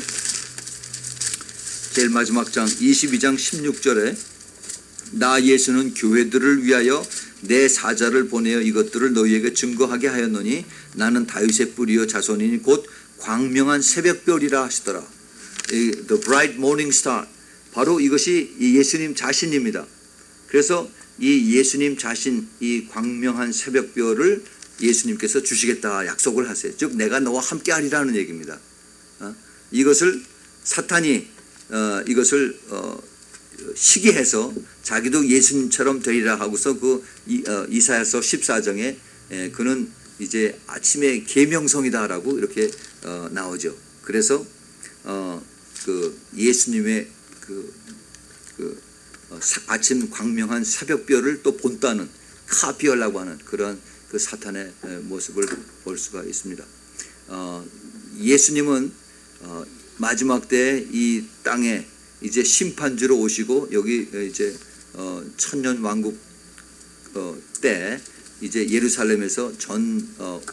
제일 마지막 장 22장 16절에 나 예수는 교회들을 위하여 내 사자를 보내어 이것들을 너희에게 증거하게 하였노니 나는 다윗의 뿌리요 자손이니 곧 광명한 새벽별이라 하시더라. The bright morning star, 바로 이것이 예수님 자신입니다. 그래서 이 예수님 자신, 이 광명한 새벽별을 예수님께서 주시겠다 약속을 하세요. 즉 내가 너와 함께 하리라는 얘기입니다. 이것을 사탄이 이것을 시기해서 자기도 예수님처럼 되리라 하고서 그 이사야서 14장에 그는 이제 아침의 계명성이다라고 이렇게 나오죠. 그래서 그 예수님의 아침 광명한 새벽별을 또 본다는 카피하려고 하는 그런 그 사탄의 모습을 볼 수가 있습니다. 예수님은 마지막 때 이 땅에 이제 심판주로 오시고 여기 이제 천년 왕국 때 이제 예루살렘에서 전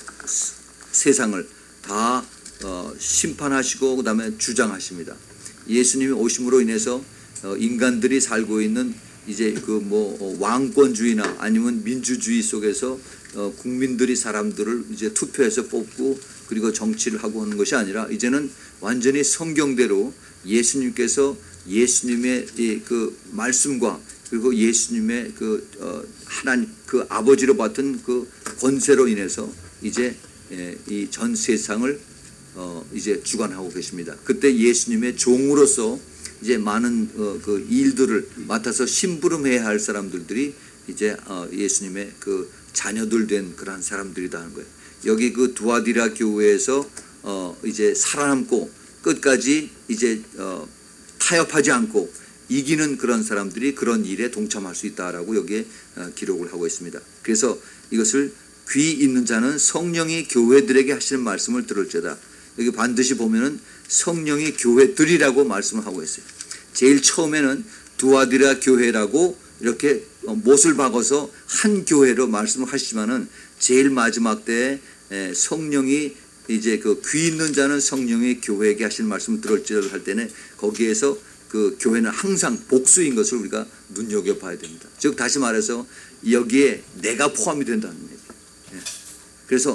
세상을 다 심판하시고 그다음에 주장하십니다. 예수님이 오심으로 인해서 인간들이 살고 있는 이제 그 뭐 왕권주의나 아니면 민주주의 속에서 국민들이 사람들을 이제 투표해서 뽑고 그리고 정치를 하고 하는 것이 아니라 이제는 완전히 성경대로 예수님께서 예수님의 그 말씀과 그리고 예수님의 그 하나님 그 아버지로 받은 그 권세로 인해서 이제 이 전 세상을 이제 주관하고 계십니다. 그때 예수님의 종으로서 이제 많은 그 일들을 맡아서 심부름해야 할 사람들이 이제 예수님의 그 자녀들 된 그런 사람들이다 하는 거예요. 여기 그 두아디라 교회에서 이제 살아남고 끝까지 이제 타협하지 않고 이기는 그런 사람들이 그런 일에 동참할 수 있다라고 여기에 기록을 하고 있습니다. 그래서 이것을 귀 있는 자는 성령이 교회들에게 하시는 말씀을 들을지어다. 여기 반드시 보면은 성령이 교회들이라고 말씀을 하고 있어요. 제일 처음에는 두아디라 교회라고 이렇게 못을 박아서 한 교회로 말씀을 하시지만은 제일 마지막 때에 성령이 이제 그 귀 있는 자는 성령이 교회에게 하신 말씀을 들을지어다 할 때는 거기에서 그 교회는 항상 복수인 것을 우리가 눈여겨봐야 됩니다. 즉 다시 말해서 여기에 내가 포함이 된다는 얘기예요. 그래서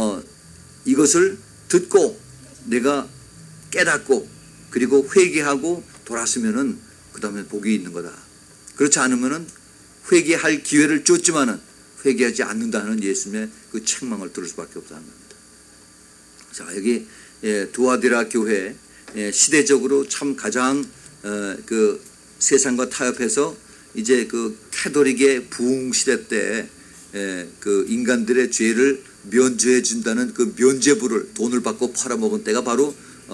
이것을 듣고 내가 깨닫고 그리고 회개하고 돌았으면은 그 다음에 복이 있는 거다. 그렇지 않으면은 회개할 기회를 줬지만은 회개하지 않는다는 예수님의 그 책망을 들을 수밖에 없다는 겁니다. 자, 여기 두아디라 교회 시대적으로 참 가장 그 세상과 타협해서 이제 그 캐톨릭의 부흥 시대 때 그 인간들의 죄를 면죄해 준다는 그 면죄부를 돈을 받고 팔아먹은 때가 바로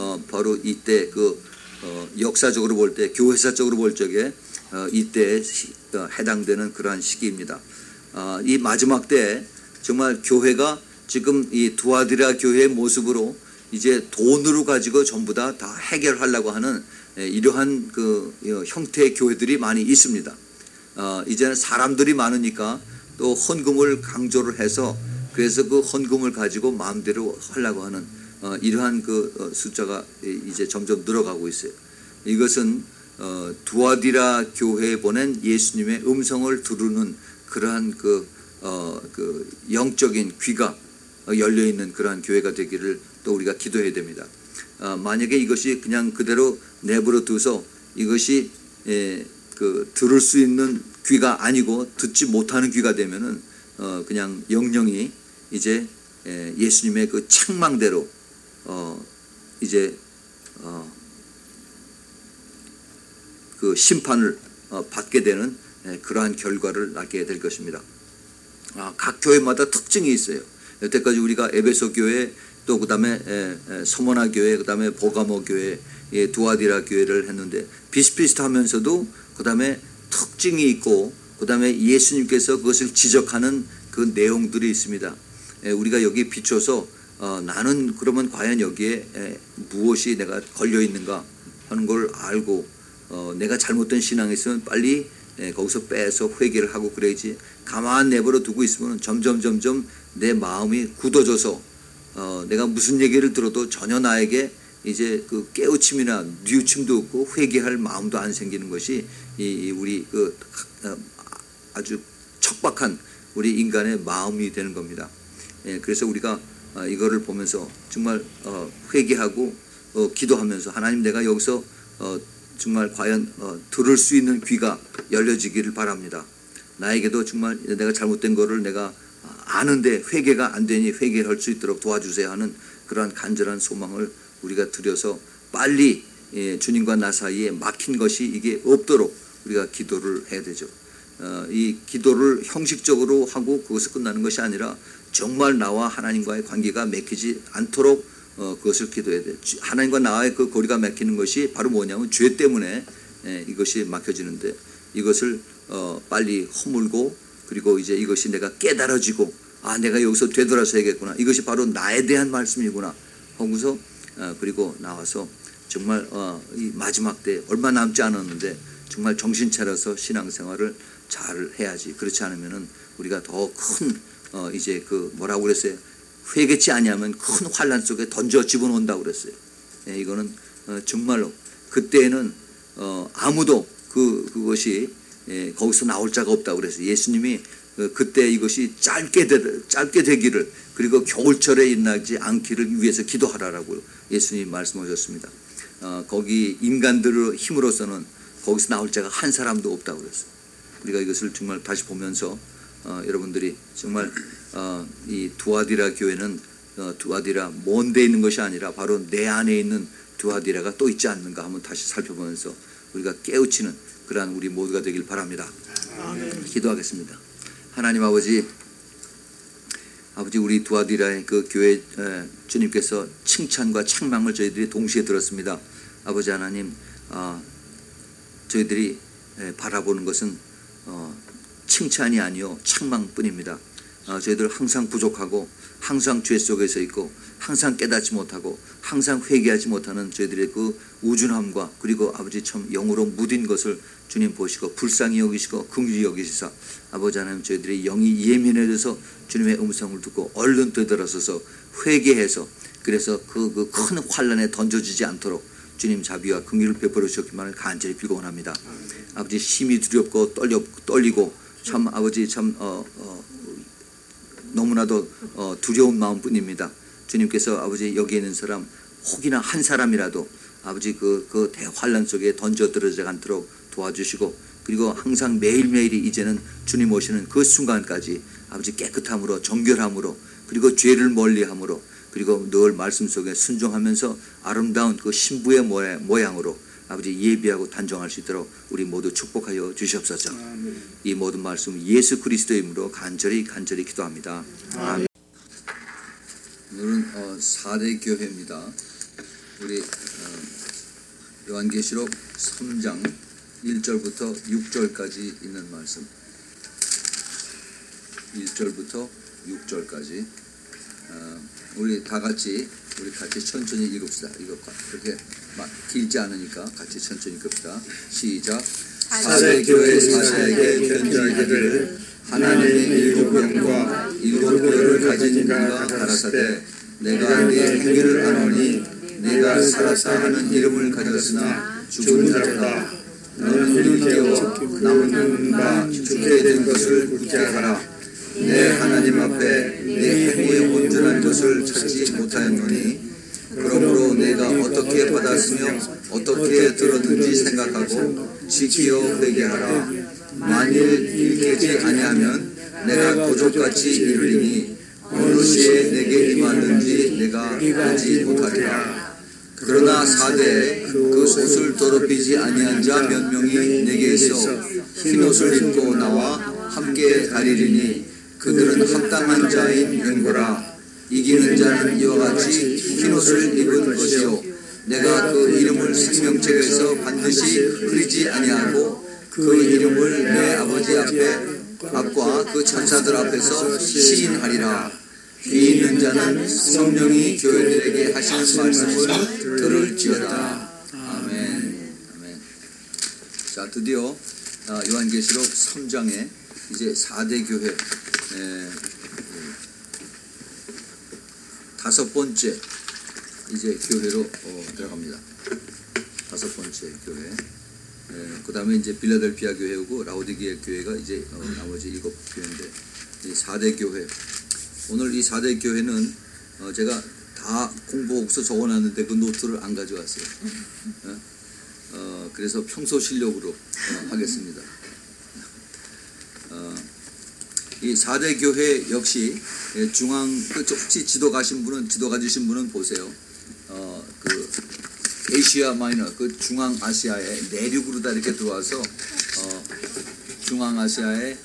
이때 그 역사적으로 볼 때 교회사적으로 볼 적에 이때에 해당되는 그러한 시기입니다. 이 마지막 때 정말 교회가 지금 이 두아디라 교회의 모습으로 이제 돈으로 가지고 전부 다 해결하려고 하는 이러한 그 형태의 교회들이 많이 있습니다. 이제는 사람들이 많으니까 또 헌금을 강조를 해서 그래서 그 헌금을 가지고 마음대로 하려고 하는 이러한 그 숫자가 이제 점점 늘어가고 있어요. 이것은 두아디라 교회에 보낸 예수님의 음성을 들으는 그러한 그 영적인 귀가 열려 있는 그러한 교회가 되기를 또 우리가 기도해야 됩니다. 만약에 이것이 그냥 그대로 내버려 둬서 이것이 그 들을 수 있는 귀가 아니고 듣지 못하는 귀가 되면은 그냥 영영이 이제 예수님의 그 책망대로 이제 그 심판을 받게 되는 그러한 결과를 낳게 될 것입니다. 각 교회마다 특징이 있어요. 여태까지 우리가 에베소 교회 또 그다음에 서머나 교회 그다음에 보가모 교회 두아디라 교회를 했는데 비슷비슷하면서도 그다음에 특징이 있고 그다음에 예수님께서 그것을 지적하는 그 내용들이 있습니다. 우리가 여기 비춰서 나는 그러면 과연 여기에 무엇이 내가 걸려 있는가 하는 걸 알고 내가 잘못된 신앙이 있으면 빨리 거기서 빼서 회개를 하고 그래야지 가만 내버려 두고 있으면 점점 내 마음이 굳어져서 내가 무슨 얘기를 들어도 전혀 나에게 이제 그 깨우침이나 뉘우침도 없고 회개할 마음도 안 생기는 것이 우리 그 아주 척박한 우리 인간의 마음이 되는 겁니다. 그래서 우리가 이거를 보면서 정말 회개하고 기도하면서 하나님 내가 여기서 정말 과연 들을 수 있는 귀가 열려지기를 바랍니다. 나에게도 정말 내가 잘못된 거를 내가 아는데 회개가 안 되니 회개할 수 있도록 도와주세요 하는 그러한 간절한 소망을 우리가 드려서 빨리 주님과 나 사이에 막힌 것이 이게 없도록 우리가 기도를 해야 되죠. 이 기도를 형식적으로 하고 그것을 끝나는 것이 아니라 정말 나와 하나님과의 관계가 맺히지 않도록 그것을 기도해야 돼요. 하나님과 나와의 그 거리가 막히는 것이 바로 뭐냐면 죄 때문에 이것이 막혀지는데 이것을 빨리 허물고 그리고 이제 이것이 내가 깨달아지고 내가 여기서 되돌아서야겠구나. 이것이 바로 나에 대한 말씀이구나 하고서 그리고 나와서 정말 이 마지막 때 얼마 남지 않았는데 정말 정신 차려서 신앙생활을 잘 해야지. 그렇지 않으면은 우리가 더 큰 이제 그 뭐라고 그랬어요? 회개치 아니하면 큰 환란 속에 던져 집어넣는다고 그랬어요. 예, 이거는 정말로 그때는 아무도 그것이 거기서 나올 자가 없다고 그랬어요. 예수님이 그때 이것이 짧게 되기를, 그리고 겨울철에 일어나지 않기를 위해서 기도하라라고 예수님이 말씀하셨습니다. 거기 인간들의 힘으로서는 거기서 나올 자가 한 사람도 없다고 그랬어요. 우리가 이것을 정말 다시 보면서 여러분들이 정말 이 두아디라 교회는 두아디라 먼 데 있는 것이 아니라 바로 내 안에 있는 두아디라가 또 있지 않는가 한번 다시 살펴보면서 우리가 깨우치는 그러한 우리 모두가 되길 바랍니다. 기도하겠습니다. 하나님 아버지, 우리 두아디라의 그 교회 주님께서 칭찬과 책망을 저희들이 동시에 들었습니다. 아버지 하나님, 저희들이 바라보는 것은 칭찬이 아니요 책망뿐입니다. 저희들 항상 부족하고 항상 죄 속에서 있고 항상 깨닫지 못하고 항상 회개하지 못하는 저희들의 그 우준함과, 그리고 아버지 참 영으로 무딘 것을 주님 보시고 불쌍히 여기시고 긍휼히 여기시사 아버지 하나님, 저희들이 영이 예민해져서 주님의 음성을 듣고 얼른 되돌아서서 회개해서, 그래서 그 큰 환란에 던져지지 않도록 주님 자비와 긍휼을 베풀어 주셨기만을 간절히 빌곤합니다. 아버지, 심히 두렵고 떨리고 참 아버지 참 너무나도 두려운 마음뿐입니다. 주님께서 아버지 여기 있는 사람 혹이나 한 사람이라도 아버지 그 대환란 속에 던져 들어지지 않도록 도와주시고, 그리고 항상 매일매일이 이제는 주님 오시는 그 순간까지 아버지 깨끗함으로, 정결함으로, 그리고 죄를 멀리함으로, 그리고 늘 말씀 속에 순종하면서 아름다운 그 신부의 모양으로 아버지 예비하고 단정할 수 있도록 우리 모두 축복하여 주시옵소서. 이 모든 말씀 예수 그리스도의 이름으로 간절히 기도합니다. 아멘. 오늘은 4대 교회입니다. 우리 요한계시록 3장 1절부터 6절까지 있는 말씀, 1절부터 6절까지 우리 같이 천천히 읽읍시다. 그렇게 막 길지 않으니까 같이 천천히 읽읍시다. 시작. 4대 교회 사사에게 편지하기를 하나님의 일곱 영과 일곱 뼈를 가진 이가 가라사대, 내가 네 행위를 아노니 내가 살았다 하는 이름을 가졌으나 죽은 자로다. 너는 눈이 깨어 남은 바 죽게 된 것을 굳게 하라. 내 하나님 앞에 내 행위의 온전한 것을 찾지 못하였노니, 그러므로 내가 어떻게 받았으며 어떻게 들었는지 생각하고 지키어 회개하라. 만일 일깨지 아니하면 내가 도적같이 이르리니 어느 시에 내게 임하는지 내가 알지 못하리라. 그러나 4대에 그 옷을 더럽히지 아니한 자 몇 명이 내게 있어 흰옷을 입고 나와 함께 다니리니 그들은 합당한 자인 연고라. 이기는 자는 이와 같이 흰옷을 입은 것이요, 내가 그 이름을 생명책에서 반드시 흐리지 아니하고 그 이름을 내 아버지 앞과 그 천사들 앞에서 시인하리라. 귀 있는 자는 성령이 교회들에게 하시는 말씀을 들을지어다. 아멘. 자, 드디어 요한계시록 3장에 이제 4대 교회 다섯 번째 이제 교회로 들어갑니다. 다섯 번째 교회. 그 다음에 이제 빌라델피아 교회고 라오디게아 교회가 이제 나머지 7교회인데, 이 4대 교회. 오늘 이 4대 교회는 제가 다 공부옥서 적어놨는데 그 노트를 안 가져왔어요. 그래서 평소 실력으로 하겠습니다. 이 4대 교회 역시 혹시 지도 가주신 분은 보세요. 그 에이시아 마이너, 그 중앙아시아의 내륙으로 다 이렇게 들어와서 중앙아시아의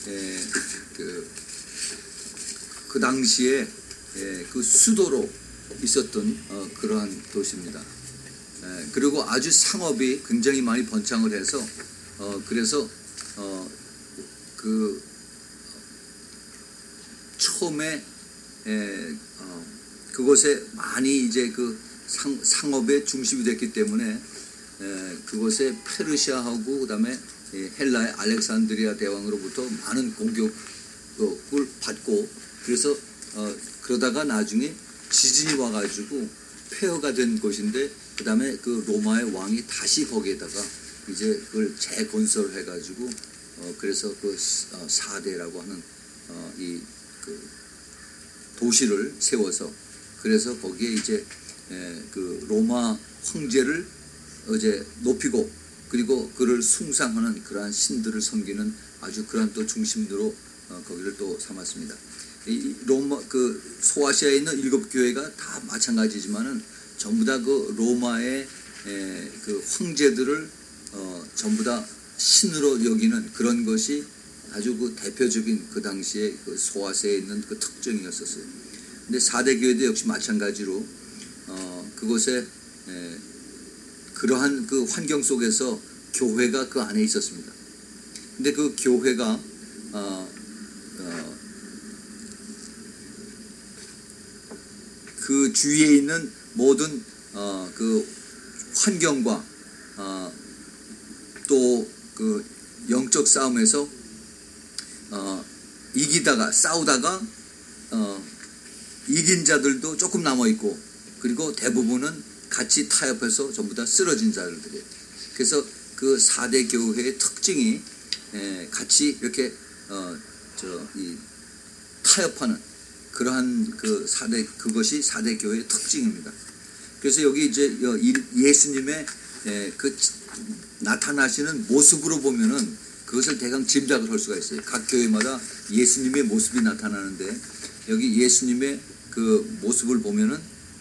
그 당시에 그 수도로 있었던 그러한 도시입니다. 그리고 아주 상업이 굉장히 많이 번창을 해서 그래서 그 처음에 그곳에 많이 이제 그 상업의 중심이 됐기 때문에 그곳에 페르시아하고 그다음에 헬라의 알렉산드리아 대왕으로부터 많은 공격 그걸 받고 그래서 그러다가 나중에 지진이 와가지고 폐허가 된 곳인데 그 다음에 그 로마의 왕이 다시 거기에다가 이제 그걸 재건설해가지고 그래서 그 사대라고 하는 이 그 도시를 세워서 그래서 거기에 이제 그 로마 황제를 이제 높이고 그리고 그를 숭상하는 그러한 신들을 섬기는 아주 그러한 또 중심으로 거기를 또 삼았습니다. 이 로마 그 소아시아에 있는 7교회가 다 마찬가지지만은 전부 다 그 로마의 그 황제들을 전부 다 신으로 여기는 그런 것이 아주 그 대표적인 그 당시에 그 소아시아에 있는 그 특징이었었어요. 근데 4대 교회도 역시 마찬가지로 그곳에 그러한 그 환경 속에서 교회가 그 안에 있었습니다. 근데 그 교회가 그 주위에 있는 모든 그 환경과 또 그 영적 싸움에서 이기다가 싸우다가 이긴 자들도 조금 남아 있고 그리고 대부분은 같이 타협해서 전부 다 쓰러진 자들이에요. 그래서 그 4대 교회의 특징이 같이 이렇게 이 타협하는 그러한 그 그것이 4대 교회의 특징입니다. 그래서 여기 이제 예수님의 그 나타나시는 모습으로 보면은 그것을 대강 짐작을 할 수가 있어요. 각 교회마다 예수님의 모습이 나타나는데 여기 예수님의 그 모습을 보면은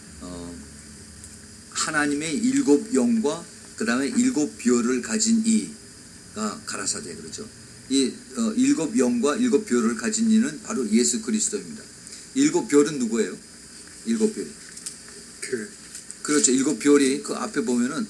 하나님의 7영과 그 다음에 7벼를 가진 이가 가라사대 그렇죠. 이 7영과 7벼를 가진 이는 바로 예수 그리스도입니다. 7벼는 누구예요? 7벼. 교회. 그렇죠. 7벼이 그 앞에 보면은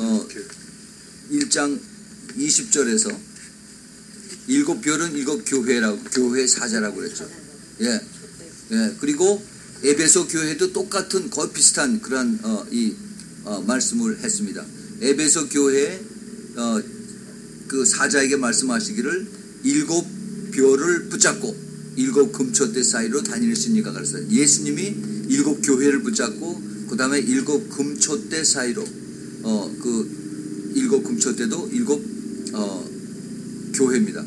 1장 20절에서 7벼는 7교회라고 교회 사자라고 그랬죠. 예. 예. 그리고 에베소 교회도 똑같은 거의 비슷한 그런 말씀을 했습니다. 에베소 교회 그 사자에게 말씀하시기를 7벼를 붙잡고 7 금초대 사이로 다니시니까 그랬어요. 예수님이 7 교회를 붙잡고 그 다음에 7 금초대 사이로 그 7 금초대도 7 교회입니다.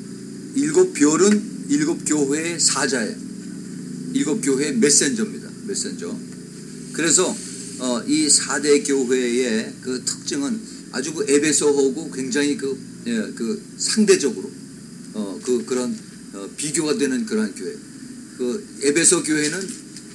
7벼는 7 교회의 사자예요. 7 교회의 메신저입니다. 메신저. 그래서 이 4대 교회의 그 특징은 아주 그 에베소하고 굉장히 그 상대적으로 그런 비교가 되는 그러한 교회. 그 에베소 교회는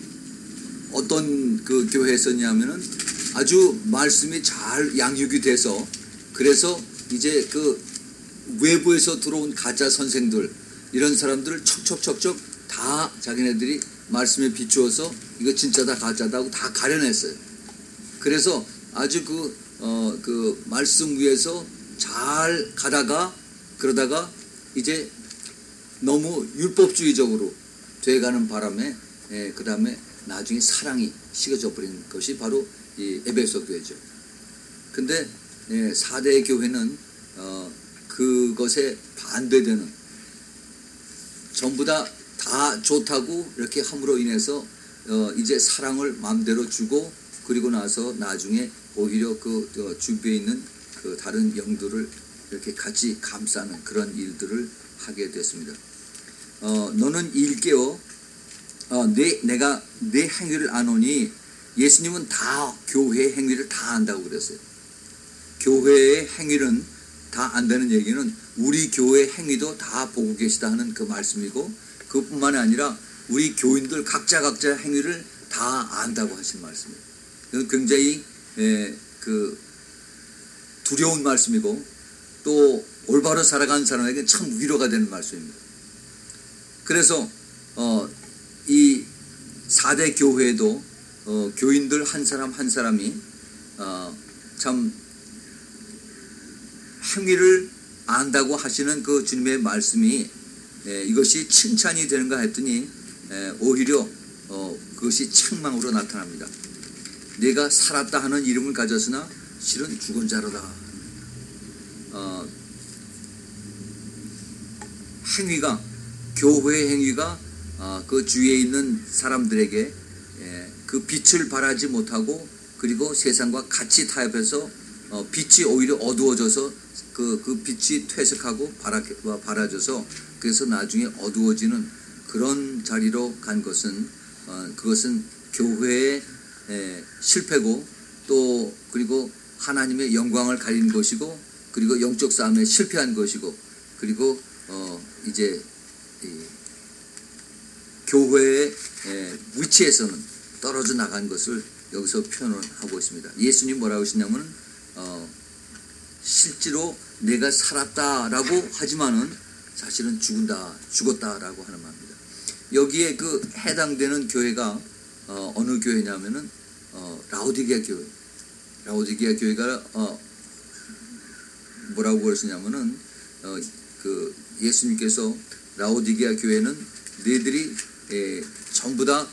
어떤 그 교회였었냐면은 아주 말씀이 잘 양육이 돼서 그래서 이제 그 외부에서 들어온 가짜 선생들 이런 사람들을 척척척척 다 자기네들이 말씀에 비추어서 이거 진짜다 가짜다 하고 다 가려냈어요. 그래서 아주 그 말씀 위에서 잘 가다가 그러다가 이제 너무 율법주의적으로 돼가는 바람에 그 다음에 나중에 사랑이 식어져 버린 것이 바로 이 에베소 교회죠. 근데 4대 교회는 그것에 반대되는 전부 다 좋다고 이렇게 함으로 인해서 이제 사랑을 마음대로 주고 그리고 나서 나중에 오히려 그 주변에 있는 그 다른 영들을 이렇게 같이 감싸는 그런 일들을 하게 됐습니다. 너는 일깨어 내가 내 행위를 아노니 예수님은 다 교회의 행위를 다 안다고 그랬어요. 교회의 행위는 다 안다는 얘기는 우리 교회 행위도 다 보고 계시다 하는 그 말씀이고 그뿐만 아니라 우리 교인들 각자 행위를 다 안다고 하신 말씀이에요. 이건 굉장히 그 두려운 말씀이고 또 올바로 살아가는 사람에게 참 위로가 되는 말씀입니다. 그래서 이 4대 교회도 교인들 한 사람 한 사람이 참 행위를 안다고 하시는 그 주님의 말씀이 이것이 칭찬이 되는가 했더니 오히려 그것이 책망으로 나타납니다. 내가 살았다 하는 이름을 가졌으나 실은 죽은 자로다. 행위가 교회 행위가 그 주위에 있는 사람들에게 그 빛을 발하지 못하고 그리고 세상과 같이 타협해서 빛이 오히려 어두워져서 그 빛이 퇴색하고 바라져서 그래서 나중에 어두워지는 그런 자리로 간 것은 그것은 교회의 실패고 또 그리고 하나님의 영광을 가린 것이고 그리고 영적 싸움에 실패한 것이고 그리고 이제 교회의 위치에서는 떨어져 나간 것을 여기서 표현을 하고 있습니다. 예수님 뭐라고 하시냐면 실제로 내가 살았다라고 하지만은 사실은 죽었다라고 하는 말입니다. 여기에 그 해당되는 교회가 어느 교회냐면은 라오디게아 교회. 라오디게아 교회가 뭐라고 그러시냐면은 그 예수님께서 라오디게아 교회는 너희들이 전부 다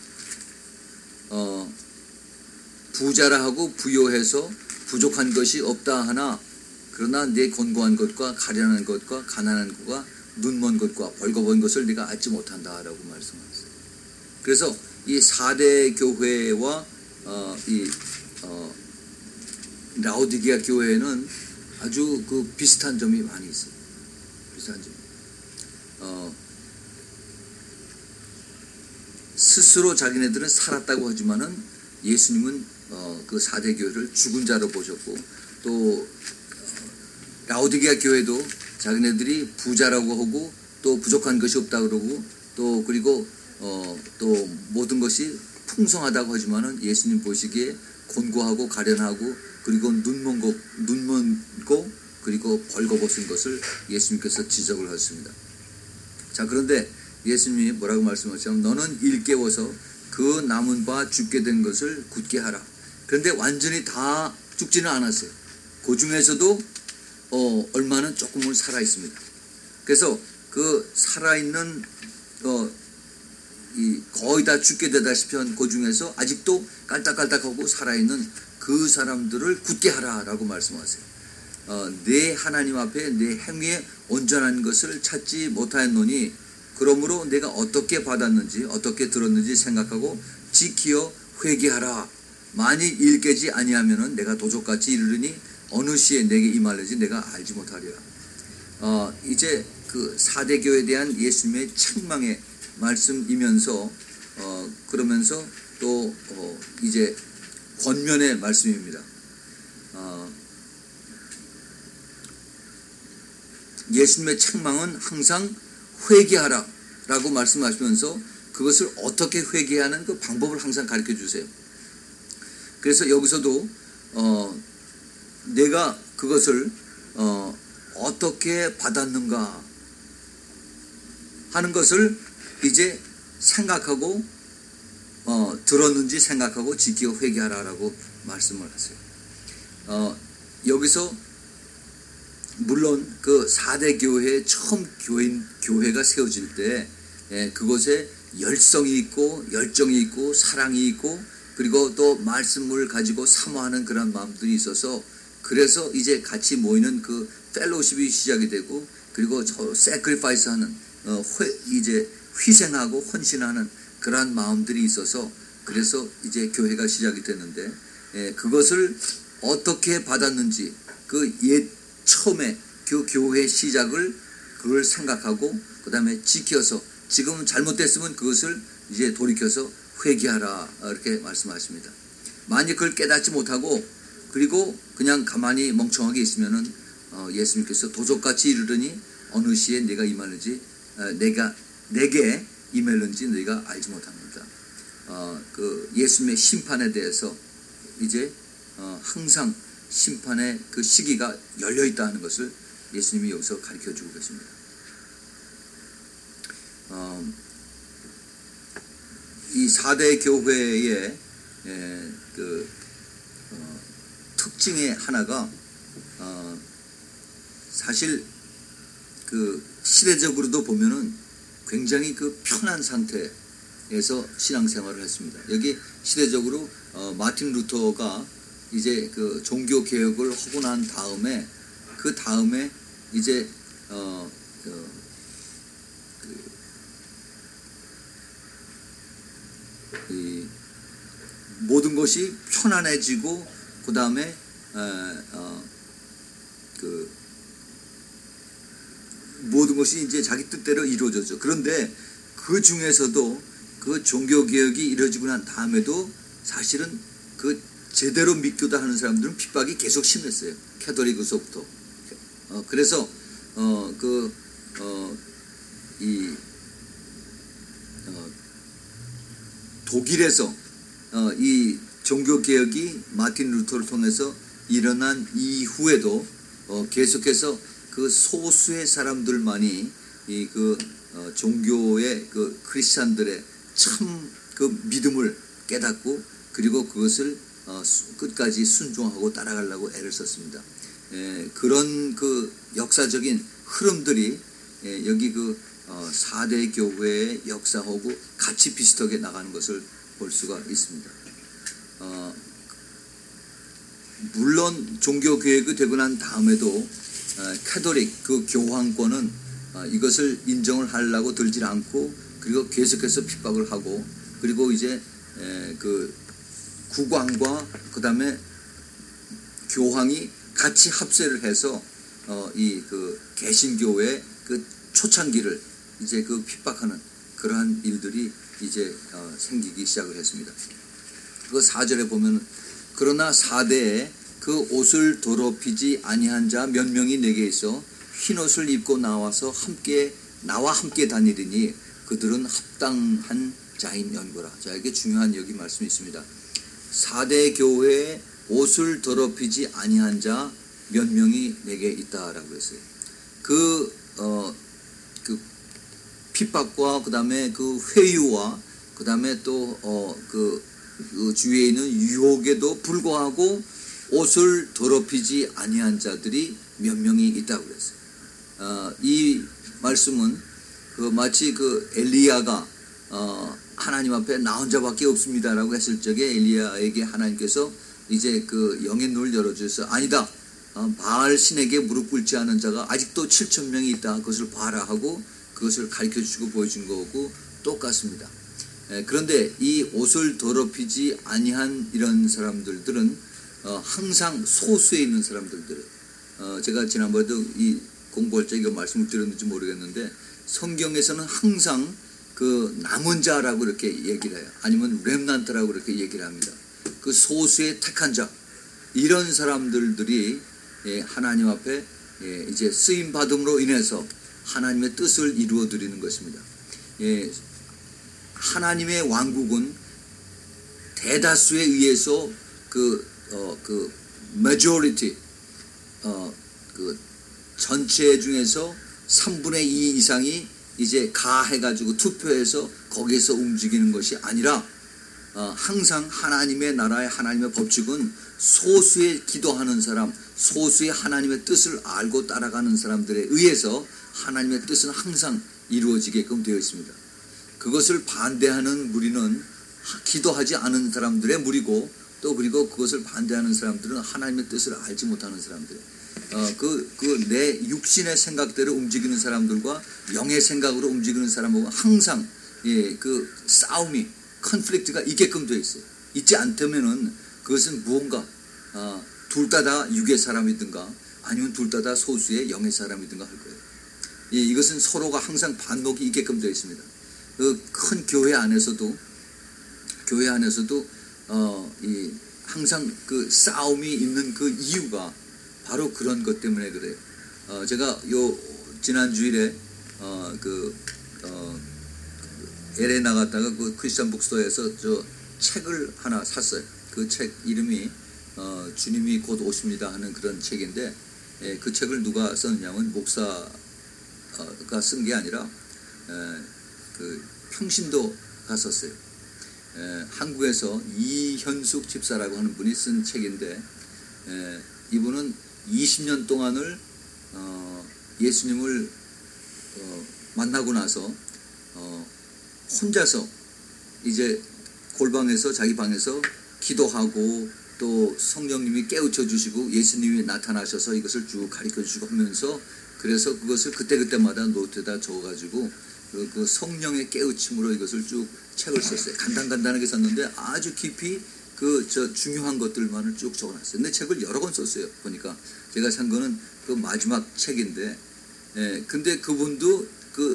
부자라 하고 부요해서 부족한 것이 없다 하나 그러나 내 곤고한 것과 가련한 것과 가난한 것과 눈먼 것과 벌거벗은 것을 네가 알지 못한다라고 말씀하셨어요. 그래서 이 4대 교회와 이 라오디게아 교회는 아주 그 비슷한 점이 많이 있어요. 비슷한 점. 스스로 자기네들은 살았다고 하지만은 예수님은 그 4대 교회를 죽은 자로 보셨고 또 라오디게아 교회도 자기네들이 부자라고 하고 또 부족한 것이 없다 그러고 또 그리고 또 모든 것이 풍성하다고 하지만은 예수님 보시기에 곤고하고 가련하고 그리고 눈먼고 그리고 벌거벗은 것을 예수님께서 지적을 하셨습니다. 자, 그런데 예수님이 뭐라고 말씀하셨냐면 너는 일깨워서 그 남은 바 죽게 된 것을 굳게 하라. 그런데 완전히 다 죽지는 않았어요. 그 중에서도 얼마는 조금은 살아 있습니다. 그래서 그 살아있는 거의 다 죽게 되다시피 한 그 중에서 아직도 깔딱깔딱하고 살아있는 그 사람들을 굳게 하라라고 말씀하세요. 내 하나님 앞에 내 행위에 온전한 것을 찾지 못하였노니 그러므로 내가 어떻게 받았는지 어떻게 들었는지 생각하고 지키어 회개하라. 만일 일깨지 아니하면은 내가 도적같이 이르르니 어느 시에 내게 임할는지 내가 알지 못하리라. 이제 그 4대 교회에 대한 예수님의 책망의 말씀이면서 그러면서 또 이제 권면의 말씀입니다. 예수님의 책망은 항상 회개하라 라고 말씀하시면서 그것을 어떻게 회개하는 그 방법을 항상 가르쳐 주세요. 그래서 여기서도 내가 그것을 어떻게 받았는가 하는 것을 이제 생각하고 들었는지 생각하고 지키어 회개하라라고 말씀을 하세요. 여기서 물론 그 4대 교회에 처음 교회가 세워질 때 그것에 열성이 있고 열정이 있고 사랑이 있고 그리고 또 말씀을 가지고 사모하는 그런 마음들이 있어서 그래서 이제 같이 모이는 그 펠로십이 시작이 되고 그리고 세크리파이스 하는 이제 희생하고 헌신하는 그러한 마음들이 있어서 그래서 이제 교회가 시작이 됐는데 그것을 어떻게 받았는지 그 처음에 그 교회 시작을 그걸 생각하고 그 다음에 지켜서 지금 잘못됐으면 그것을 이제 돌이켜서 회개하라 이렇게 말씀하십니다. 만약 그걸 깨닫지 못하고 그리고 그냥 가만히 멍청하게 있으면은 예수님께서 도적같이 이르르니 어느 시에 내가 임하는지 내게 임했는지 너희가 알지 못합니다. 그 예수님의 심판에 대해서 이제 항상 심판의 그 시기가 열려 있다는 것을 예수님이 여기서 가르쳐 주고 계십니다. 이 4대 교회의 그 특징의 하나가 사실 그 시대적으로도 보면은 굉장히 그 편한 상태에서 신앙생활을 했습니다. 여기 시대적으로 마틴 루터가 이제 그 종교 개혁을 하고 난 다음에 그 다음에 이제 이 모든 것이 편안해지고 그 다음에 그 모든 것이 이제 자기 뜻대로 이루어졌죠. 그런데 그 중에서도 그 종교개혁이 이루어지고 난 다음에도 사실은 그 제대로 믿고자 하는 사람들은 핍박이 계속 심했어요. 캐톨릭으로부터. 그래서 독일에서 이 종교개혁이 마틴 루터를 통해서 일어난 이후에도 계속해서 그 소수의 사람들만이 이 종교의 그 크리스찬들의 참 그 믿음을 깨닫고 그리고 그것을 끝까지 순종하고 따라가려고 애를 썼습니다. 그런 그 역사적인 흐름들이 여기 그 4대 교회의 역사하고 같이 비슷하게 나가는 것을 볼 수가 있습니다. 물론 종교개혁이 되고 난 다음에도 캐톨릭 그 교황권은 이것을 인정을 하려고 들질 않고 그리고 계속해서 핍박을 하고 그리고 이제 그 국왕과 그 다음에 교황이 같이 합세를 해서 이 그 개신교의 그 초창기를 이제 그 핍박하는 그러한 일들이 이제 생기기 시작을 했습니다. 그 4절에 보면 그러나 4대에 그 옷을 더럽히지 아니한 자 몇 명이 내게 있어 흰 옷을 입고 나와 함께 다니리니 그들은 합당한 자인 연고라. 자, 이게 중요한 여기 말씀이 있습니다. 4대 교회에 옷을 더럽히지 아니한 자 몇 명이 내게 있다라고 했어요. 그 핍박과 그 다음에 그 회유와 그 다음에 또 그 주위에 있는 유혹에도 불구하고 옷을 더럽히지 아니한 자들이 몇 명이 있다고 그랬어요. 이 말씀은 마치 그 엘리야가 하나님 앞에 나 혼자밖에 없습니다라고 했을 적에 엘리야에게 하나님께서 이제 그 영의 눈을 열어주셔서 아니다. 바알 신에게 무릎 꿇지 않은 자가 아직도 7,000명이 있다. 그것을 봐라 하고 그것을 가르쳐 주시고 보여준 거고 똑같습니다. 그런데 이 옷을 더럽히지 아니한 이런 사람들은 항상 소수에 있는 사람들이에요. 제가 지난번에도 이 공부할 때 이거 말씀을 드렸는지 모르겠는데 성경에서는 항상 그 남은 자라고 이렇게 얘기를 해요. 아니면 렘넌트라고 이렇게 얘기를 합니다. 그 소수의 택한 자 이런 사람들이 하나님 앞에 이제 쓰임 받음으로 인해서 하나님의 뜻을 이루어 드리는 것입니다. 하나님의 왕국은 대다수에 의해서 그 majority 그 전체 중에서 3분의 2 이상이 이제 가해가지고 투표해서 거기에서 움직이는 것이 아니라 항상 하나님의 나라의 하나님의 법칙은 소수의 기도하는 사람, 소수의 하나님의 뜻을 알고 따라가는 사람들에 의해서 하나님의 뜻은 항상 이루어지게끔 되어 있습니다. 그것을 반대하는 무리는 기도하지 않은 사람들의 무리고 또 그리고 그것을 반대하는 사람들은 하나님의 뜻을 알지 못하는 사람들. 내 육신의 생각대로 움직이는 사람들과 영의 생각으로 움직이는 사람하고 항상 그 싸움이 컨플릭트가 있게끔 되어 있어요. 있지 않다면은 그것은 무언가 둘 다 육의 사람이든가 아니면 둘 다 소수의 영의 사람이든가 할 거예요. 이것은 서로가 항상 반목이 있게끔 되어 있습니다. 그 큰 교회 안에서도 항상 그 싸움이 있는 그 이유가 바로 그런 것 때문에 그래요. 제가 지난 주일에 LA 나갔다가 그 크리스천 북스토어에서 저 책을 하나 샀어요. 그 책 이름이 주님이 곧 오십니다 하는 그런 책인데 그 책을 누가 썼냐면 목사가 쓴 게 아니라 그 평신도가 썼어요. 한국에서 이현숙 집사라고 하는 분이 쓴 책인데 이분은 20년 동안을 예수님을 만나고 나서 혼자서 이제 골방에서 자기 방에서 기도하고 또 성령님이 깨우쳐 주시고 예수님이 나타나셔서 이것을 쭉 가르쳐 주시고 하면서 그래서 그것을 그때그때마다 노트에다 적어가지고 그 성령의 깨우침으로 이것을 쭉 책을 썼어요. 간단하게 썼는데 아주 깊이 저 중요한 것들만을 쭉 적어놨어요. 근데 책을 여러 권 썼어요. 보니까 제가 산 거는 그 마지막 책인데, 근데 그분도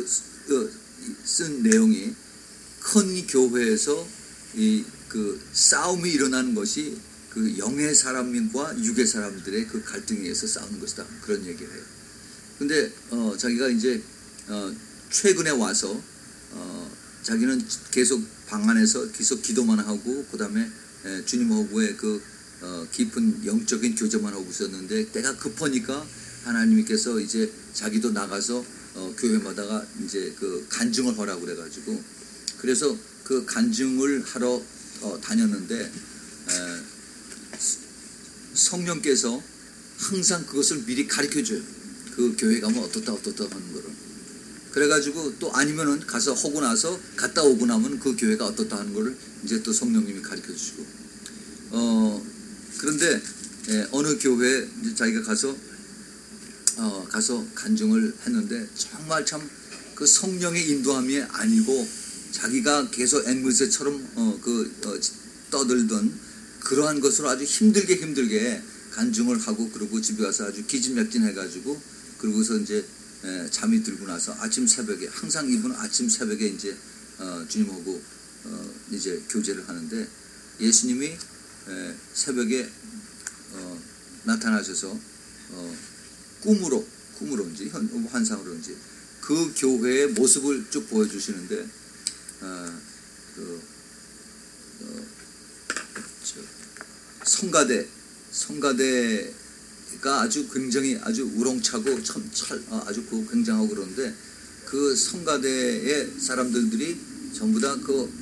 쓴 내용이 큰 교회에서 그 싸움이 일어나는 것이 그 영의 사람과 육의 사람들의 그 갈등에 의해서 싸우는 것이다. 그런 얘기를 해요. 근데 자기가 이제 최근에 와서 자기는 계속 방 안에서 계속 기도만 하고 그다음에 주님하고의 그 깊은 영적인 교제만 하고 있었는데 때가 급하니까 하나님께서 이제 자기도 나가서 교회마다가 이제 그 간증을 하라고 그래가지고 그래서 그 간증을 하러 다녔는데 성령께서 항상 그것을 미리 가르쳐줘요. 그 교회 가면 어떻다 하는 거를. 그래가지고 또 아니면은 가서 하고 나서 갔다 오고 나면 그 교회가 어떻다 하는 거를 이제 또 성령님이 가르쳐주시고. 그런데 어느 교회에 이제 자기가 가서 간증을 했는데 정말 참 그 성령의 인도함이 아니고 자기가 계속 앵무새처럼 떠들던 그러한 것으로 아주 힘들게 간증을 하고 그러고 집에 와서 아주 기진맥진해가지고 그러고서 이제 잠이 들고 나서 아침 새벽에 항상 이분은 아침 새벽에 이제 주님하고 이제 교제를 하는데 예수님이 새벽에 나타나셔서 꿈으로인지 환상으로인지 그 교회의 모습을 쭉 보여주시는데 성가대가 아주 굉장히 아주 우렁차고 아주 굉장하고 그런데 그 성가대의 사람들이 전부 다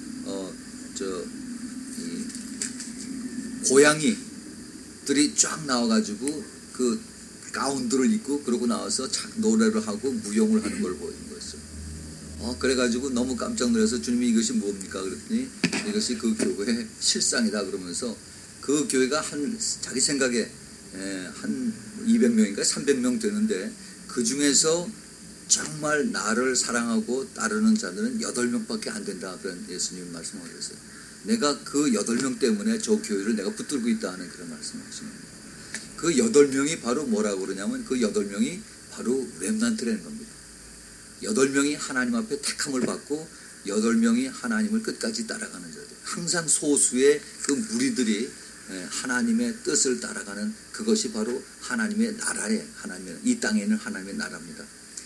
고양이들이 쫙 나와가지고 그 가운들을 입고 그러고 나와서 노래를 하고 무용을 하는 걸 보이는 거였어요. 그래가지고 너무 깜짝 놀라서 주님이 이것이 뭡니까? 그랬더니 이것이 그 교회의 실상이다 그러면서 그 교회가 자기 생각에 한 200명인가 300명 되는데 그 중에서 정말 나를 사랑하고 따르는 자들은 8명밖에 안 된다 그런 예수님 말씀하셨어요. 내가 그 8명 때문에 저 교회를 내가 붙들고 있다 하는 그런 말씀을 하시는 거예요. 그 8명이 바로 뭐라고 그러냐면 그 8명이 바로 렘넌트라는 겁니다. 8명이 하나님 앞에 택함을 받고 8명이 하나님을 끝까지 따라가는 자들. 항상 소수의 그 무리들이 하나님의 뜻을 따라가는 그것이 바로 하나님의 나라의 이 땅에 있는 하나님의 나라입니다.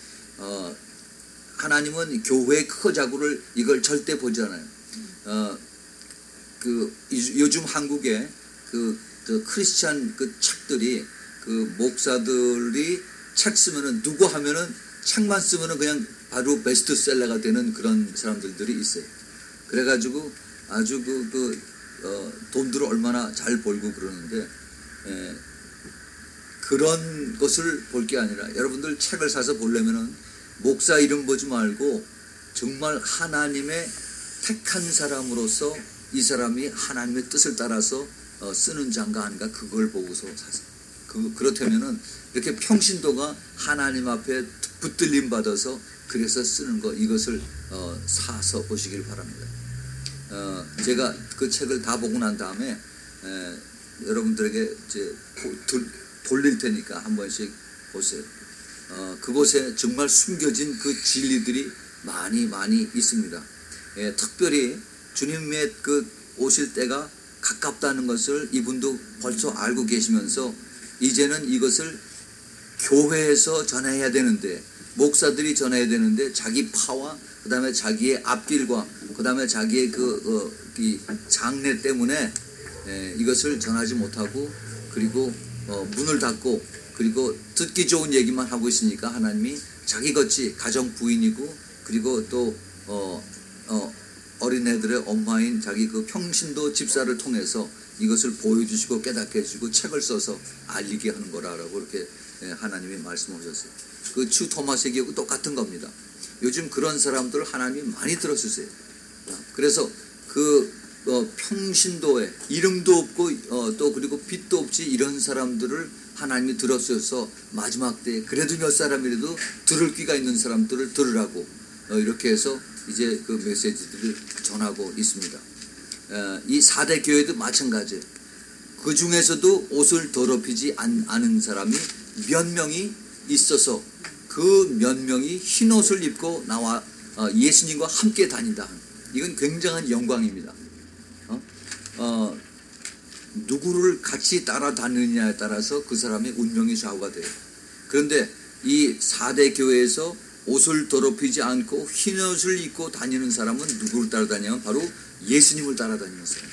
하나님은 교회의 크자구를 이걸 절대 보지 않아요. 요즘 한국에 크리스찬 그 책들이 그 목사들이 책 쓰면은 누구 하면은 책만 쓰면은 그냥 바로 베스트셀러가 되는 그런 사람들이 있어요. 그래가지고 아주 돈들을 얼마나 잘 벌고 그러는데 그런 것을 볼 게 아니라 여러분들 책을 사서 보려면은 목사 이름 보지 말고 정말 하나님의 택한 사람으로서 이 사람이 하나님의 뜻을 따라서 쓰는 자인가 아닌가 그걸 보고서 사세요. 그렇다면은 이렇게 평신도가 하나님 앞에 붙들림 받아서 그래서 쓰는 거 이것을 사서 보시길 바랍니다. 제가 그 책을 다 보고 난 다음에 여러분들에게 이제 돌릴 테니까 한 번씩 보세요. 그곳에 정말 숨겨진 그 진리들이 많이 있습니다. 특별히 주님의 그 오실 때가 가깝다는 것을 이분도 벌써 알고 계시면서 이제는 이것을 교회에서 전해야 되는데 목사들이 전해야 되는데 자기 파와 그 다음에 자기의 앞길과 그 다음에 자기의 이 장래 때문에 이것을 전하지 못하고 그리고 문을 닫고 그리고 듣기 좋은 얘기만 하고 있으니까 하나님이 자기같이 가정 부인이고 그리고 또 어린애들의 엄마인 자기 그 평신도 집사를 통해서 이것을 보여주시고 깨닫게 해주시고 책을 써서 알리게 하는 거라고 이렇게 하나님이 말씀하셨어요. 그 주 토마스의 기억은 똑같은 겁니다. 요즘 그런 사람들을 하나님이 많이 들어주세요. 그래서 평신도에 이름도 없고 또 그리고 빛도 없지 이런 사람들을 하나님이 들어주셔서 마지막 때에 그래도 몇 사람이라도 들을 귀가 있는 사람들을 들으라고 이렇게 해서 이제 그 메시지들을 전하고 있습니다. 이 4대 교회도 마찬가지예요. 그 중에서도 옷을 더럽히지 않은 사람이 몇 명이 있어서 그 몇 명이 흰 옷을 입고 나와 예수님과 함께 다닌다. 이건 굉장한 영광입니다. 누구를 같이 따라다니느냐에 따라서 그 사람의 운명이 좌우가 돼요. 그런데 이 4대 교회에서 옷을 더럽히지 않고 흰 옷을 입고 다니는 사람은 누구를 따라다니냐면 바로 예수님을 따라다니는 사람.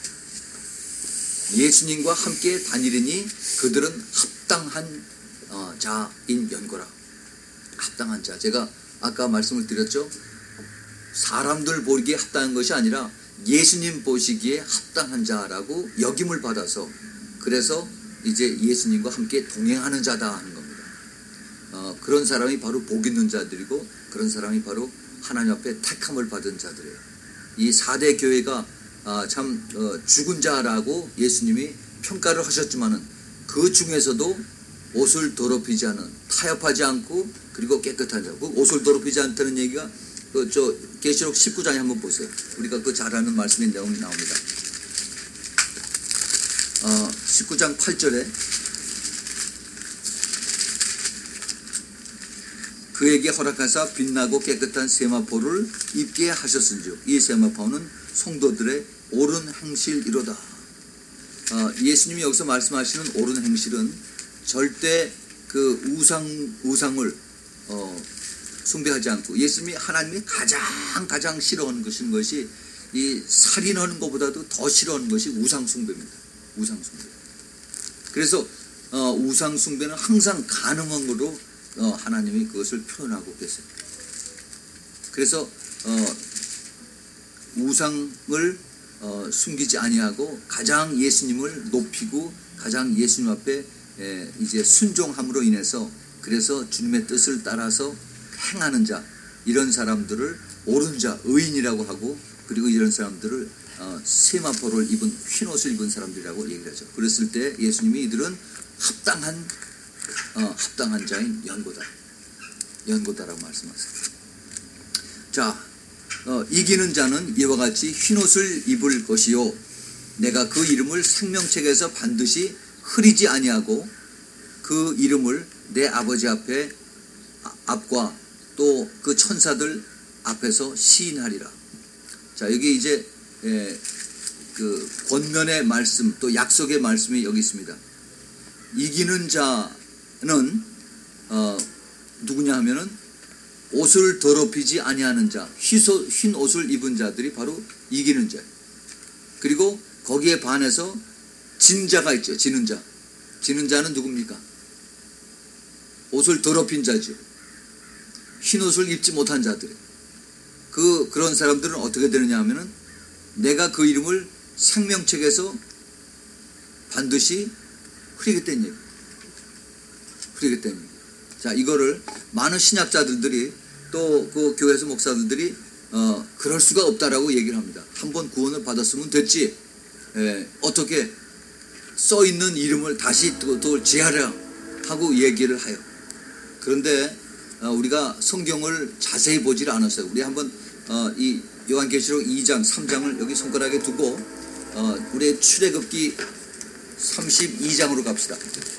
예수님과 함께 다니리니 그들은 합당한 자인 연고라. 합당한 자. 제가 아까 말씀을 드렸죠. 사람들 보기에 합당한 것이 아니라 예수님 보시기에 합당한 자라고 역임을 받아서 그래서 이제 예수님과 함께 동행하는 자다 하는 겁니다. 그런 사람이 바로 복 있는 자들이고 그런 사람이 바로 하나님 앞에 택함을 받은 자들이에요. 이 4대 교회가 참 죽은 자라고 예수님이 평가를 하셨지만은 그 중에서도 옷을 더럽히지 않은, 타협하지 않고 그리고 깨끗한 자. 그 옷을 더럽히지 않다는 얘기가 계시록 19장에 한번 보세요. 우리가 그 잘 아는 말씀의 내용이 나옵니다. 19장 8절에 그에게 허락하사 빛나고 깨끗한 세마포를 입게 하셨은즉 이 세마포는 성도들의 옳은 행실이로다. 예수님이 여기서 말씀하시는 옳은 행실은 절대 그 우상을 숭배하지 않고 예수님이 하나님이 가장 싫어하는 것이 이 살인하는 것보다도 더 싫어하는 것이 우상숭배입니다. 우상숭배. 그래서 우상숭배는 항상 가능한 거로 하나님이 그것을 표현하고 계세요. 그래서 우상을 숨기지 아니하고 가장 예수님을 높이고 가장 예수님 앞에 이제 순종함으로 인해서 그래서 주님의 뜻을 따라서 행하는 자, 이런 사람들을 옳은 자, 의인이라고 하고 그리고 이런 사람들을 세마포를 입은 흰 옷을 입은 사람들이라고 얘기를 하죠. 그랬을 때 예수님이 이들은 합당한 자인 연고다라고 말씀하세요. 자, 이기는 자는 이와 같이 흰 옷을 입을 것이요 내가 그 이름을 생명책에서 반드시 흐리지 아니하고 그 이름을 내 아버지 앞과 또 그 천사들 앞에서 시인하리라. 자, 여기 이제 그 권면의 말씀 또 약속의 말씀이 여기 있습니다. 이기는 자는 누구냐 하면은 옷을 더럽히지 아니하는 자, 흰 옷을 입은 자들이 바로 이기는 자예요. 그리고 거기에 반해서 진 자가 있죠. 지는 자. 지는 자는 누굽니까? 옷을 더럽힌 자죠. 흰 옷을 입지 못한 자들. 그런 사람들은 어떻게 되느냐 하면은 내가 그 이름을 생명책에서 반드시 흐리겠다는 얘기. 흐리겠다는 얘기. 자, 이거를 많은 신약자들이 또 그 교회에서 목사들이 그럴 수가 없다라고 얘기를 합니다. 한번 구원을 받았으면 됐지. 어떻게 써 있는 이름을 다시 또 지하려 하고 얘기를 해요. 그런데 우리가 성경을 자세히 보질 않았어요. 우리 한번 이 요한계시록 2장, 3장을 여기 손가락에 두고 우리의 출애굽기 32장으로 갑시다.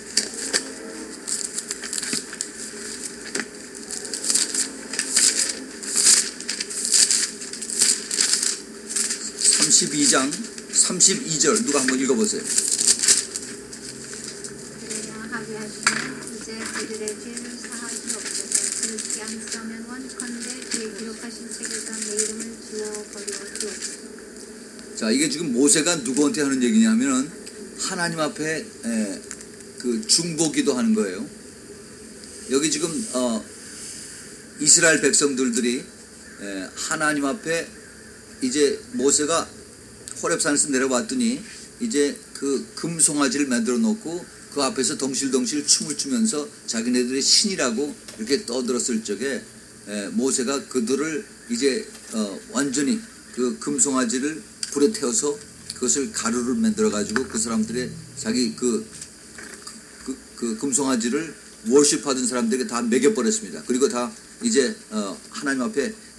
32장 32절 누가 한번 읽어보세요. 하게 하시면 이제 그들의 죄를 사하시옵소서. 그렇지 않으면 원컨대 그의 기록하신 책에서 내 이름을 지워버려 주옵소서. 자, 이게 지금 모세가 누구한테 하는 얘기냐면은 하나님 앞에 그 중보기도 하는 거예요. 여기 지금 이스라엘 백성들이 하나님 앞에 이제 모세가 호렙산에서 내려왔더니 이제 그 금송아지를 만들어 놓고 그 앞에서 덩실덩실 춤을 추면서 자기네들의 신이라고 이렇게 떠들었을 적에 모세가 그들을 이제 완전히 그 금송아지를 불에 태워서 그것을 가루를 만들어 가지고 그 사람들의 자기 그 금송아지를 월십하던 사람들에게 다 먹여버렸습니다. 그리고 다 이제 하나님 앞에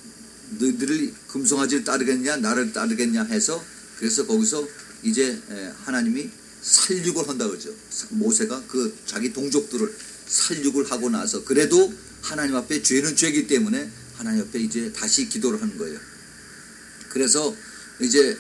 너희들이 금송아지를 따르겠냐 나를 따르겠냐 해서 그래서 거기서 이제 하나님이 살육을 한다 그러죠. 모세가 그 자기 동족들을 살육을 하고 나서 그래도 하나님 앞에 죄는 죄이기 때문에 하나님 앞에 이제 다시 기도를 하는 거예요. 그래서 이제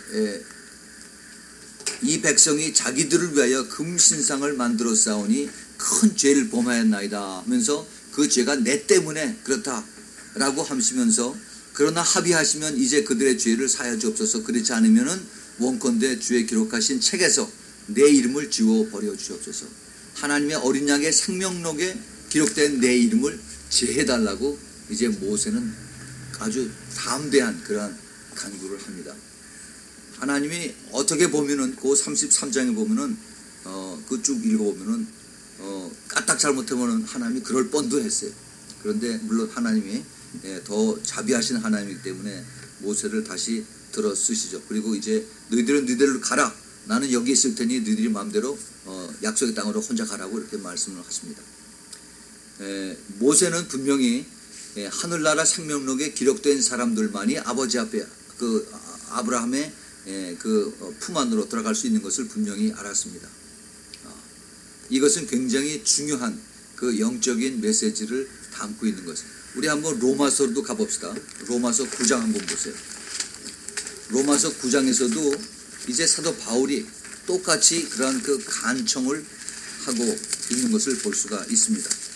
이 백성이 자기들을 위하여 금신상을 만들어 싸우니 큰 죄를 범하였나이다 하면서 그 죄가 내 때문에 그렇다라고 하시면서 그러나 합의하시면 이제 그들의 죄를 사하여 주옵소서. 그렇지 않으면은 원컨대 주의 기록하신 책에서 내 이름을 지워 버려 주옵소서. 하나님의 어린 양의 생명록에 기록된 내 이름을 제해달라고 이제 모세는 아주 담대한 그러한 간구를 합니다. 하나님이 어떻게 보면은 그 33장에 보면은 그 쭉 읽어보면은 까딱 잘못하면은 하나님이 그럴 뻔도 했어요. 그런데 물론 하나님이 더 자비하신 하나님이기 때문에 모세를 다시 들어 쓰시죠. 그리고 이제 너희들은 너희들로 가라. 나는 여기 있을 테니 너희들이 마음대로 약속의 땅으로 혼자 가라고 이렇게 말씀을 하십니다. 모세는 분명히 하늘나라 생명록에 기록된 사람들만이 아버지 앞에 그 아브라함의 그 품 안으로 들어갈 수 있는 것을 분명히 알았습니다. 이것은 굉장히 중요한 그 영적인 메시지를 담고 있는 것입니다. 우리 한번 로마서로도 가봅시다. 로마서 9장 한번 보세요. 로마서 9장에서도 이제 사도 바울이 똑같이 그러한 그 간청을 하고 있는 것을 볼 수가 있습니다.